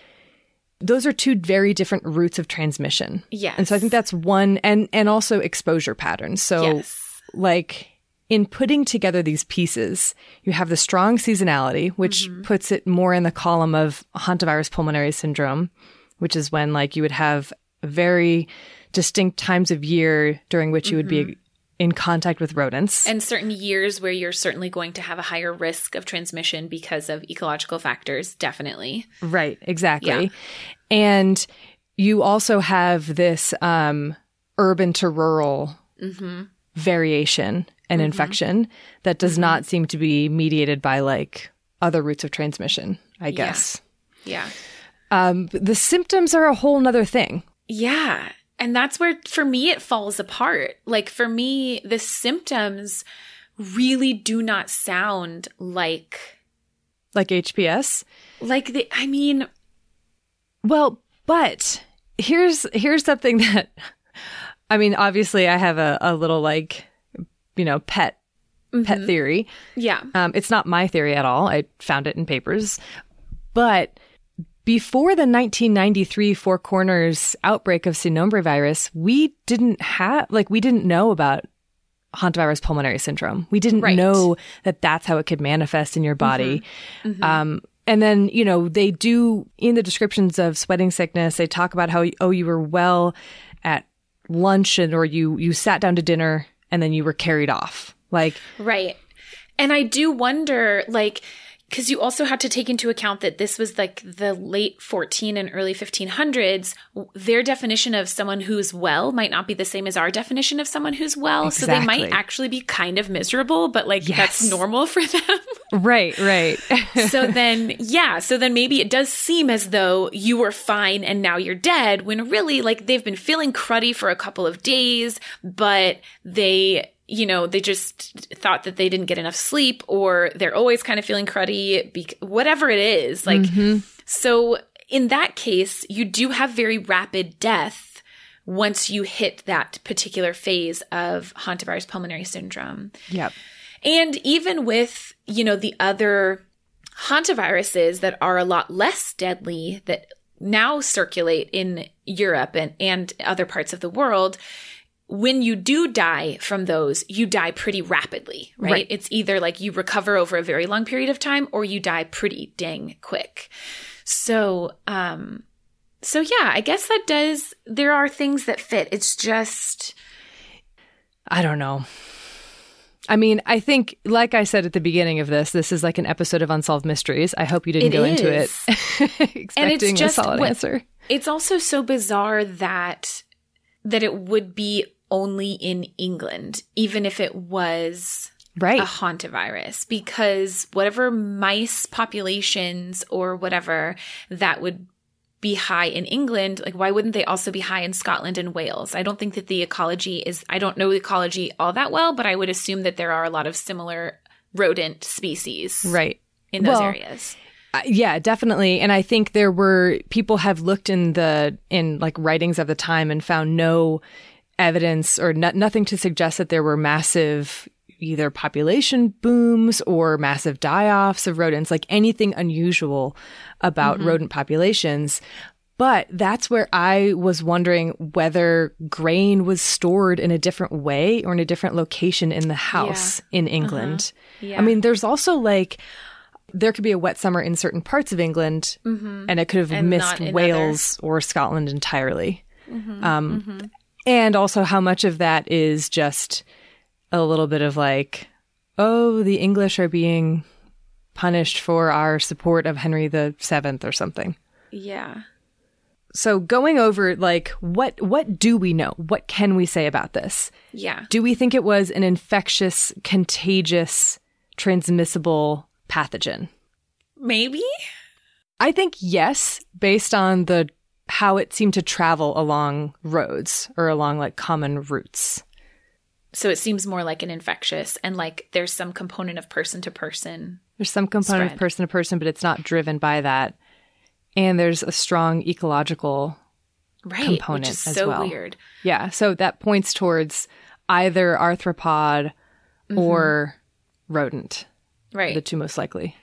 [SPEAKER 3] those are two very different routes of transmission.
[SPEAKER 4] Yes.
[SPEAKER 3] And so I think that's one, and, and also exposure patterns. So
[SPEAKER 4] yes.
[SPEAKER 3] like in putting together these pieces, you have the strong seasonality, which mm-hmm. puts it more in the column of hantavirus pulmonary syndrome, which is when like you would have very distinct times of year during which you mm-hmm. would be in contact with rodents.
[SPEAKER 4] And certain years where you're certainly going to have a higher risk of transmission because of ecological factors, definitely.
[SPEAKER 3] Right, exactly.
[SPEAKER 4] Yeah.
[SPEAKER 3] And you also have this um, urban to rural mm-hmm. variation and mm-hmm. infection that does mm-hmm. not seem to be mediated by like other routes of transmission, I guess.
[SPEAKER 4] Yeah.
[SPEAKER 3] yeah. Um, the symptoms are a whole nother thing.
[SPEAKER 4] Yeah. And that's where, for me, it falls apart. Like, for me, the symptoms really do not sound like...
[SPEAKER 3] Like H P S?
[SPEAKER 4] Like, the, I mean...
[SPEAKER 3] Well, but here's here's something that... I mean, obviously, I have a, a little, like, you know, pet mm-hmm. pet theory.
[SPEAKER 4] Yeah.
[SPEAKER 3] Um, it's not my theory at all. I found it in papers. But... Before the nineteen ninety-three Four Corners outbreak of Sin Nombre virus, we didn't have, like, we didn't know about hantavirus pulmonary syndrome. We didn't
[SPEAKER 4] Right.
[SPEAKER 3] know that that's how it could manifest in your body.
[SPEAKER 4] Mm-hmm. Mm-hmm.
[SPEAKER 3] Um, and then, you know, they do, in the descriptions of sweating sickness, they talk about how, oh, you were well at lunch and or you, you sat down to dinner and then you were carried off. Like,
[SPEAKER 4] Right. And I do wonder, like, because you also have to take into account that this was like the late fourteen and early fifteen hundreds. Their definition of someone who's well might not be the same as our definition of someone who's well. So they
[SPEAKER 3] Exactly.
[SPEAKER 4] might actually be kind of miserable, but like
[SPEAKER 3] Yes.
[SPEAKER 4] that's normal for them.
[SPEAKER 3] right, right.
[SPEAKER 4] So then, yeah. So then maybe it does seem as though you were fine and now you're dead, when really like they've been feeling cruddy for a couple of days, but they, you know, they just thought that they didn't get enough sleep, or they're always kind of feeling cruddy, bec- whatever it is. Like,
[SPEAKER 3] Mm-hmm.
[SPEAKER 4] so in that case, you do have very rapid death once you hit that particular phase of hantavirus pulmonary syndrome.
[SPEAKER 3] Yep.
[SPEAKER 4] And even with, you know, the other hantaviruses that are a lot less deadly that now circulate in Europe and, and other parts of the world, when you do die from those, you die pretty rapidly, right?
[SPEAKER 3] Right.
[SPEAKER 4] It's either like you recover over a very long period of time or you die pretty dang quick. So, um, so yeah, I guess that does, there are things that fit. It's just,
[SPEAKER 3] I don't know. I mean, I think, like I said at the beginning of this, this is like an episode of Unsolved Mysteries. I hope you didn't
[SPEAKER 4] It
[SPEAKER 3] go into it
[SPEAKER 4] is.
[SPEAKER 3] expecting
[SPEAKER 4] just
[SPEAKER 3] a solid
[SPEAKER 4] what-
[SPEAKER 3] answer.
[SPEAKER 4] it's also so bizarre that, that it would be only in England, even if it was
[SPEAKER 3] Right.
[SPEAKER 4] a hantavirus, because whatever mice populations or whatever that would be high in England, like why wouldn't they also be high in Scotland and Wales? I don't think that the ecology is, I don't know the ecology all that well, but I would assume that there are a lot of similar rodent species
[SPEAKER 3] Right.
[SPEAKER 4] in those
[SPEAKER 3] Well,
[SPEAKER 4] areas.
[SPEAKER 3] Uh, yeah, definitely. And I think there were people have looked in the in like writings of the time and found no evidence or no, nothing to suggest that there were massive either population booms or massive die-offs of rodents, like anything unusual about
[SPEAKER 4] Mm-hmm.
[SPEAKER 3] rodent populations. But that's where I was wondering whether grain was stored in a different way or in a different location in the house in England.
[SPEAKER 4] Yeah.
[SPEAKER 3] I mean, there's also like there could be a wet summer in certain parts of England,
[SPEAKER 4] Mm-hmm.
[SPEAKER 3] and it could have
[SPEAKER 4] And
[SPEAKER 3] missed
[SPEAKER 4] not in
[SPEAKER 3] Wales or Scotland entirely.
[SPEAKER 4] Mm-hmm.
[SPEAKER 3] Um,
[SPEAKER 4] Mm-hmm.
[SPEAKER 3] And also how much of that is just a little bit of like, oh, the English are being punished for our support of Henry the Seventh or something.
[SPEAKER 4] Yeah.
[SPEAKER 3] So going over like what what do we know? What can we say about this?
[SPEAKER 4] Yeah.
[SPEAKER 3] Do we think it was an infectious, contagious, transmissible pathogen?
[SPEAKER 4] Maybe?
[SPEAKER 3] I think yes, based on the how it seemed to travel along roads or along like common routes.
[SPEAKER 4] So it seems more like an infectious, and like there's some component of person to person.
[SPEAKER 3] There's some component
[SPEAKER 4] Spread.
[SPEAKER 3] of person to person, but it's not driven by that. And there's a strong ecological
[SPEAKER 4] Right.
[SPEAKER 3] component
[SPEAKER 4] Which is
[SPEAKER 3] as
[SPEAKER 4] so
[SPEAKER 3] well.
[SPEAKER 4] weird.
[SPEAKER 3] Yeah, so that points towards either arthropod or rodent,
[SPEAKER 4] Right.
[SPEAKER 3] the two most likely.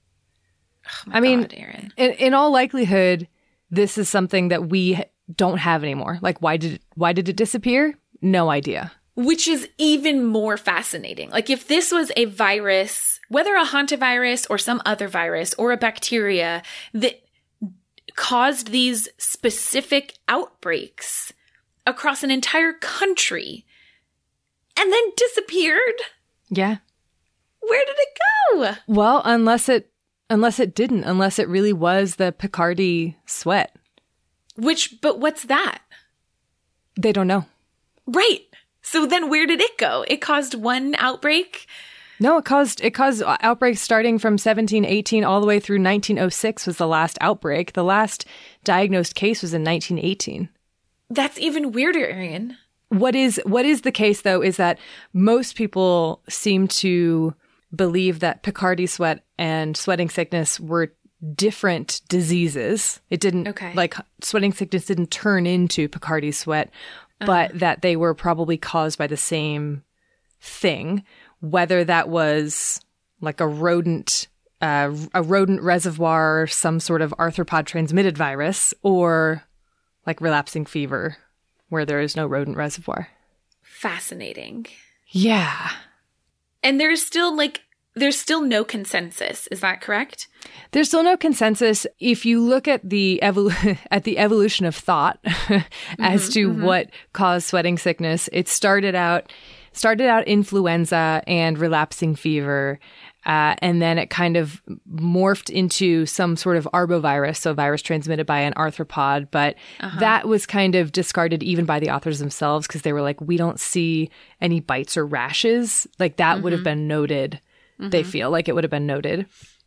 [SPEAKER 4] Oh my
[SPEAKER 3] I mean,
[SPEAKER 4] God, Aaron.
[SPEAKER 3] In, in all likelihood, this is something that we don't have anymore. Like, why did it, why did it disappear? No idea.
[SPEAKER 4] Which is even more fascinating. Like if this was a virus, whether a hantavirus or some other virus or a bacteria that caused these specific outbreaks across an entire country and then disappeared,
[SPEAKER 3] Yeah.
[SPEAKER 4] where did it go?
[SPEAKER 3] Well, unless it unless it didn't, unless it really was the Picardy sweat.
[SPEAKER 4] Which, but what's that?
[SPEAKER 3] They don't know.
[SPEAKER 4] Right. So then where did it go? It caused one outbreak.
[SPEAKER 3] No, it caused it caused outbreaks starting from seventeen eighteen all the way through nineteen oh six was the last outbreak. The last diagnosed case was in nineteen eighteen.
[SPEAKER 4] That's even weirder, Arian.
[SPEAKER 3] What is what is the case though is that most people seem to believe that Picardy sweat and sweating sickness were different diseases. It didn't
[SPEAKER 4] Okay.
[SPEAKER 3] like sweating sickness didn't turn into Picardy sweat, but that they were probably caused by the same thing, whether that was like a rodent uh, a rodent reservoir, some sort of arthropod transmitted virus, or like relapsing fever where there is no rodent reservoir.
[SPEAKER 4] Fascinating.
[SPEAKER 3] Yeah.
[SPEAKER 4] And there's still like, there's still no consensus. Is that correct?
[SPEAKER 3] There's still no consensus. If you look at the evol- at the evolution of thought as
[SPEAKER 4] mm-hmm,
[SPEAKER 3] to
[SPEAKER 4] mm-hmm.
[SPEAKER 3] what caused sweating sickness, it started out started out influenza and relapsing fever. Uh, and then it kind of morphed into some sort of arbovirus, so a virus transmitted by an arthropod. But uh-huh. that was kind of discarded even by the authors themselves because they were like, we don't see any bites or rashes. Like that mm-hmm. would have been noted. Mm-hmm. They feel like it would have been noted.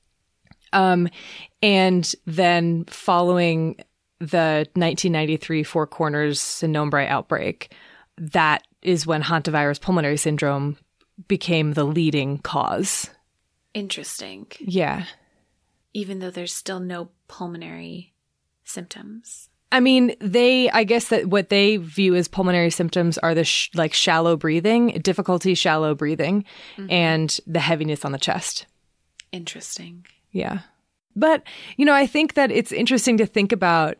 [SPEAKER 3] Um, and then following the nineteen ninety-three Four Corners and Nombre outbreak, that is when hantavirus pulmonary syndrome became the leading cause.
[SPEAKER 4] Interesting.
[SPEAKER 3] Yeah.
[SPEAKER 4] Even though there's still no pulmonary symptoms.
[SPEAKER 3] I mean, they, I guess that what they view as pulmonary symptoms are the sh- like shallow breathing, difficulty shallow breathing, mm-hmm. and the heaviness on the chest.
[SPEAKER 4] Interesting.
[SPEAKER 3] Yeah. But, you know, I think that it's interesting to think about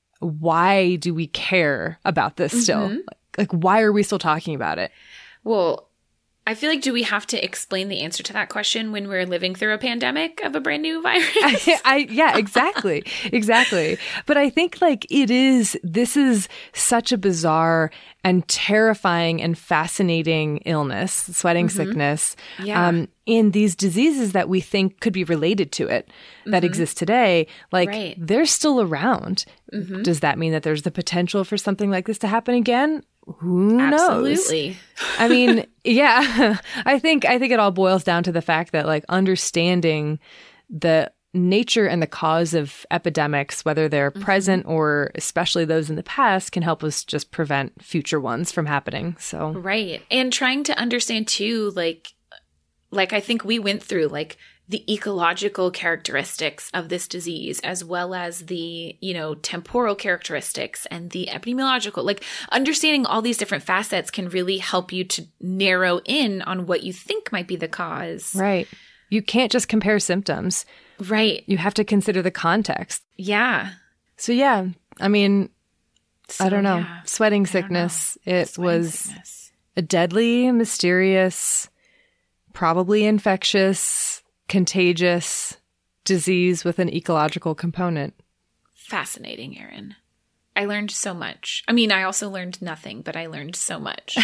[SPEAKER 3] why do we care about this still?
[SPEAKER 4] Mm-hmm.
[SPEAKER 3] Like, like, why are we still talking about it?
[SPEAKER 4] Well, I feel like, do we have to explain the answer to that question when we're living through a pandemic of a brand new virus?
[SPEAKER 3] I, I, yeah, exactly. Exactly. But I think like it is, this is such a bizarre and terrifying and fascinating illness, sweating mm-hmm. sickness,
[SPEAKER 4] yeah.
[SPEAKER 3] um, in these diseases that we think could be related to it that
[SPEAKER 4] mm-hmm.
[SPEAKER 3] exist today. Like
[SPEAKER 4] right.
[SPEAKER 3] they're still around. Mm-hmm. Does that mean that there's the potential for something like this to happen again? Who knows?
[SPEAKER 4] Absolutely.
[SPEAKER 3] I mean, yeah, I think I think it all boils down to the fact that like understanding the nature and the cause of epidemics, whether they're mm-hmm. present or especially those in the past, can help us just prevent future ones from happening. So
[SPEAKER 4] right. And trying to understand too, like, like I think we went through like the ecological characteristics of this disease, as well as the, you know, temporal characteristics and the epidemiological, like understanding all these different facets can really help you to narrow in on what you think might be the cause.
[SPEAKER 3] Right. You can't just compare symptoms.
[SPEAKER 4] Right.
[SPEAKER 3] You have to consider the context.
[SPEAKER 4] Yeah.
[SPEAKER 3] So yeah, I mean, so, I don't know.
[SPEAKER 4] Yeah.
[SPEAKER 3] Sweating sickness. It
[SPEAKER 4] Sweating
[SPEAKER 3] was
[SPEAKER 4] sickness.
[SPEAKER 3] A deadly, mysterious, probably infectious, contagious disease with an ecological component.
[SPEAKER 4] Fascinating, Erin. I learned so much. I mean, I also learned nothing, but I learned so much.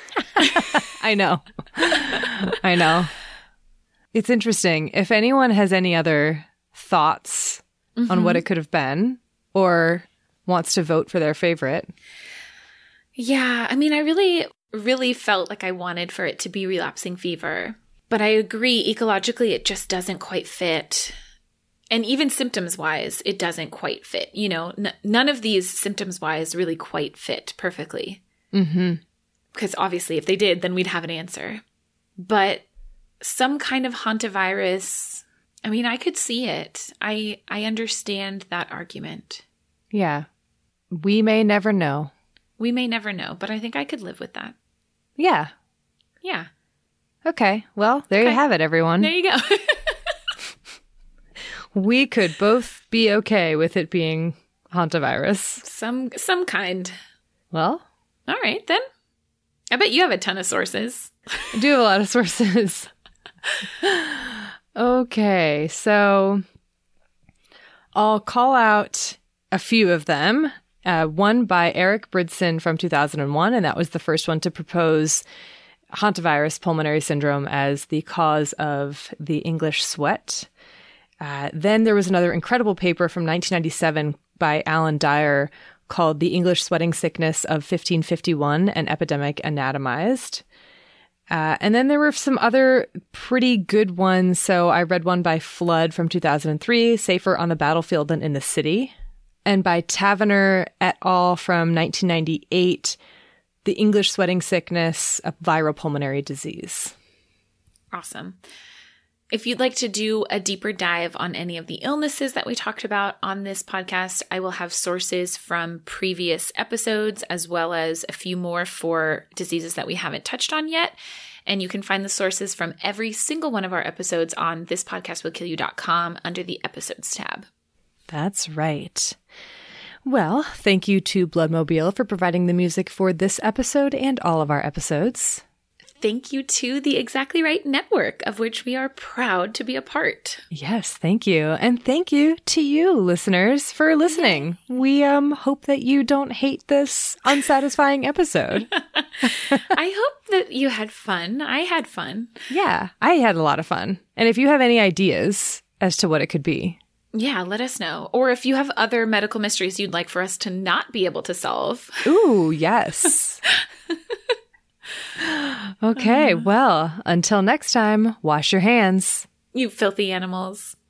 [SPEAKER 3] I know. I know. It's interesting. If anyone has any other thoughts mm-hmm. on what it could have been or wants to vote for their favorite.
[SPEAKER 4] Yeah. I mean, I really, really felt like I wanted for it to be relapsing fever. But I agree, ecologically, it just doesn't quite fit. And even symptoms-wise, it doesn't quite fit. You know, n- none of these symptoms-wise really quite fit perfectly.
[SPEAKER 3] Mm-hmm.
[SPEAKER 4] Because obviously, if they did, then we'd have an answer. But some kind of hantavirus, I mean, I could see it. I I understand that argument.
[SPEAKER 3] Yeah. We may never know.
[SPEAKER 4] We may never know, but I think I could live with that.
[SPEAKER 3] Yeah.
[SPEAKER 4] Yeah.
[SPEAKER 3] Okay. Well, there
[SPEAKER 4] okay.
[SPEAKER 3] you have it, everyone.
[SPEAKER 4] There you go.
[SPEAKER 3] We could both be okay with it being hantavirus.
[SPEAKER 4] Some some kind.
[SPEAKER 3] Well.
[SPEAKER 4] All right, then. I bet you have a ton of sources.
[SPEAKER 3] I do have a lot of sources. Okay, so I'll call out a few of them. Uh, one by Eric Bridson from two thousand one, and that was the first one to propose hantavirus pulmonary syndrome as the cause of the English sweat. Uh, then there was another incredible paper from nineteen ninety-seven by Alan Dyer called The English Sweating Sickness of fifteen fifty-one, an Epidemic Anatomized. Uh, and then there were some other pretty good ones. So I read one by Flood from two thousand three, Safer on the Battlefield Than in the City. And by Tavener et al. From nineteen ninety-eight, The English Sweating Sickness, a Viral Pulmonary Disease.
[SPEAKER 4] Awesome. If you'd like to do a deeper dive on any of the illnesses that we talked about on this podcast, I will have sources from previous episodes as well as a few more for diseases that we haven't touched on yet. And you can find the sources from every single one of our episodes on this podcast will kill you dot com under the episodes tab.
[SPEAKER 3] That's right. Well, thank you to Bloodmobile for providing the music for this episode and all of our episodes.
[SPEAKER 4] thank you to the Exactly Right Network, of which we are proud to be a part.
[SPEAKER 3] Yes, thank you. And thank you to you, listeners, for listening. We um hope that you don't hate this unsatisfying episode.
[SPEAKER 4] I hope that you had fun. I had fun.
[SPEAKER 3] Yeah, I had a lot of fun. And if you have any ideas as to what it could be,
[SPEAKER 4] yeah, let us know. Or if you have other medical mysteries you'd like for us to not be able to solve.
[SPEAKER 3] Ooh, yes. Okay, well, until next time, wash your hands.
[SPEAKER 4] You filthy animals.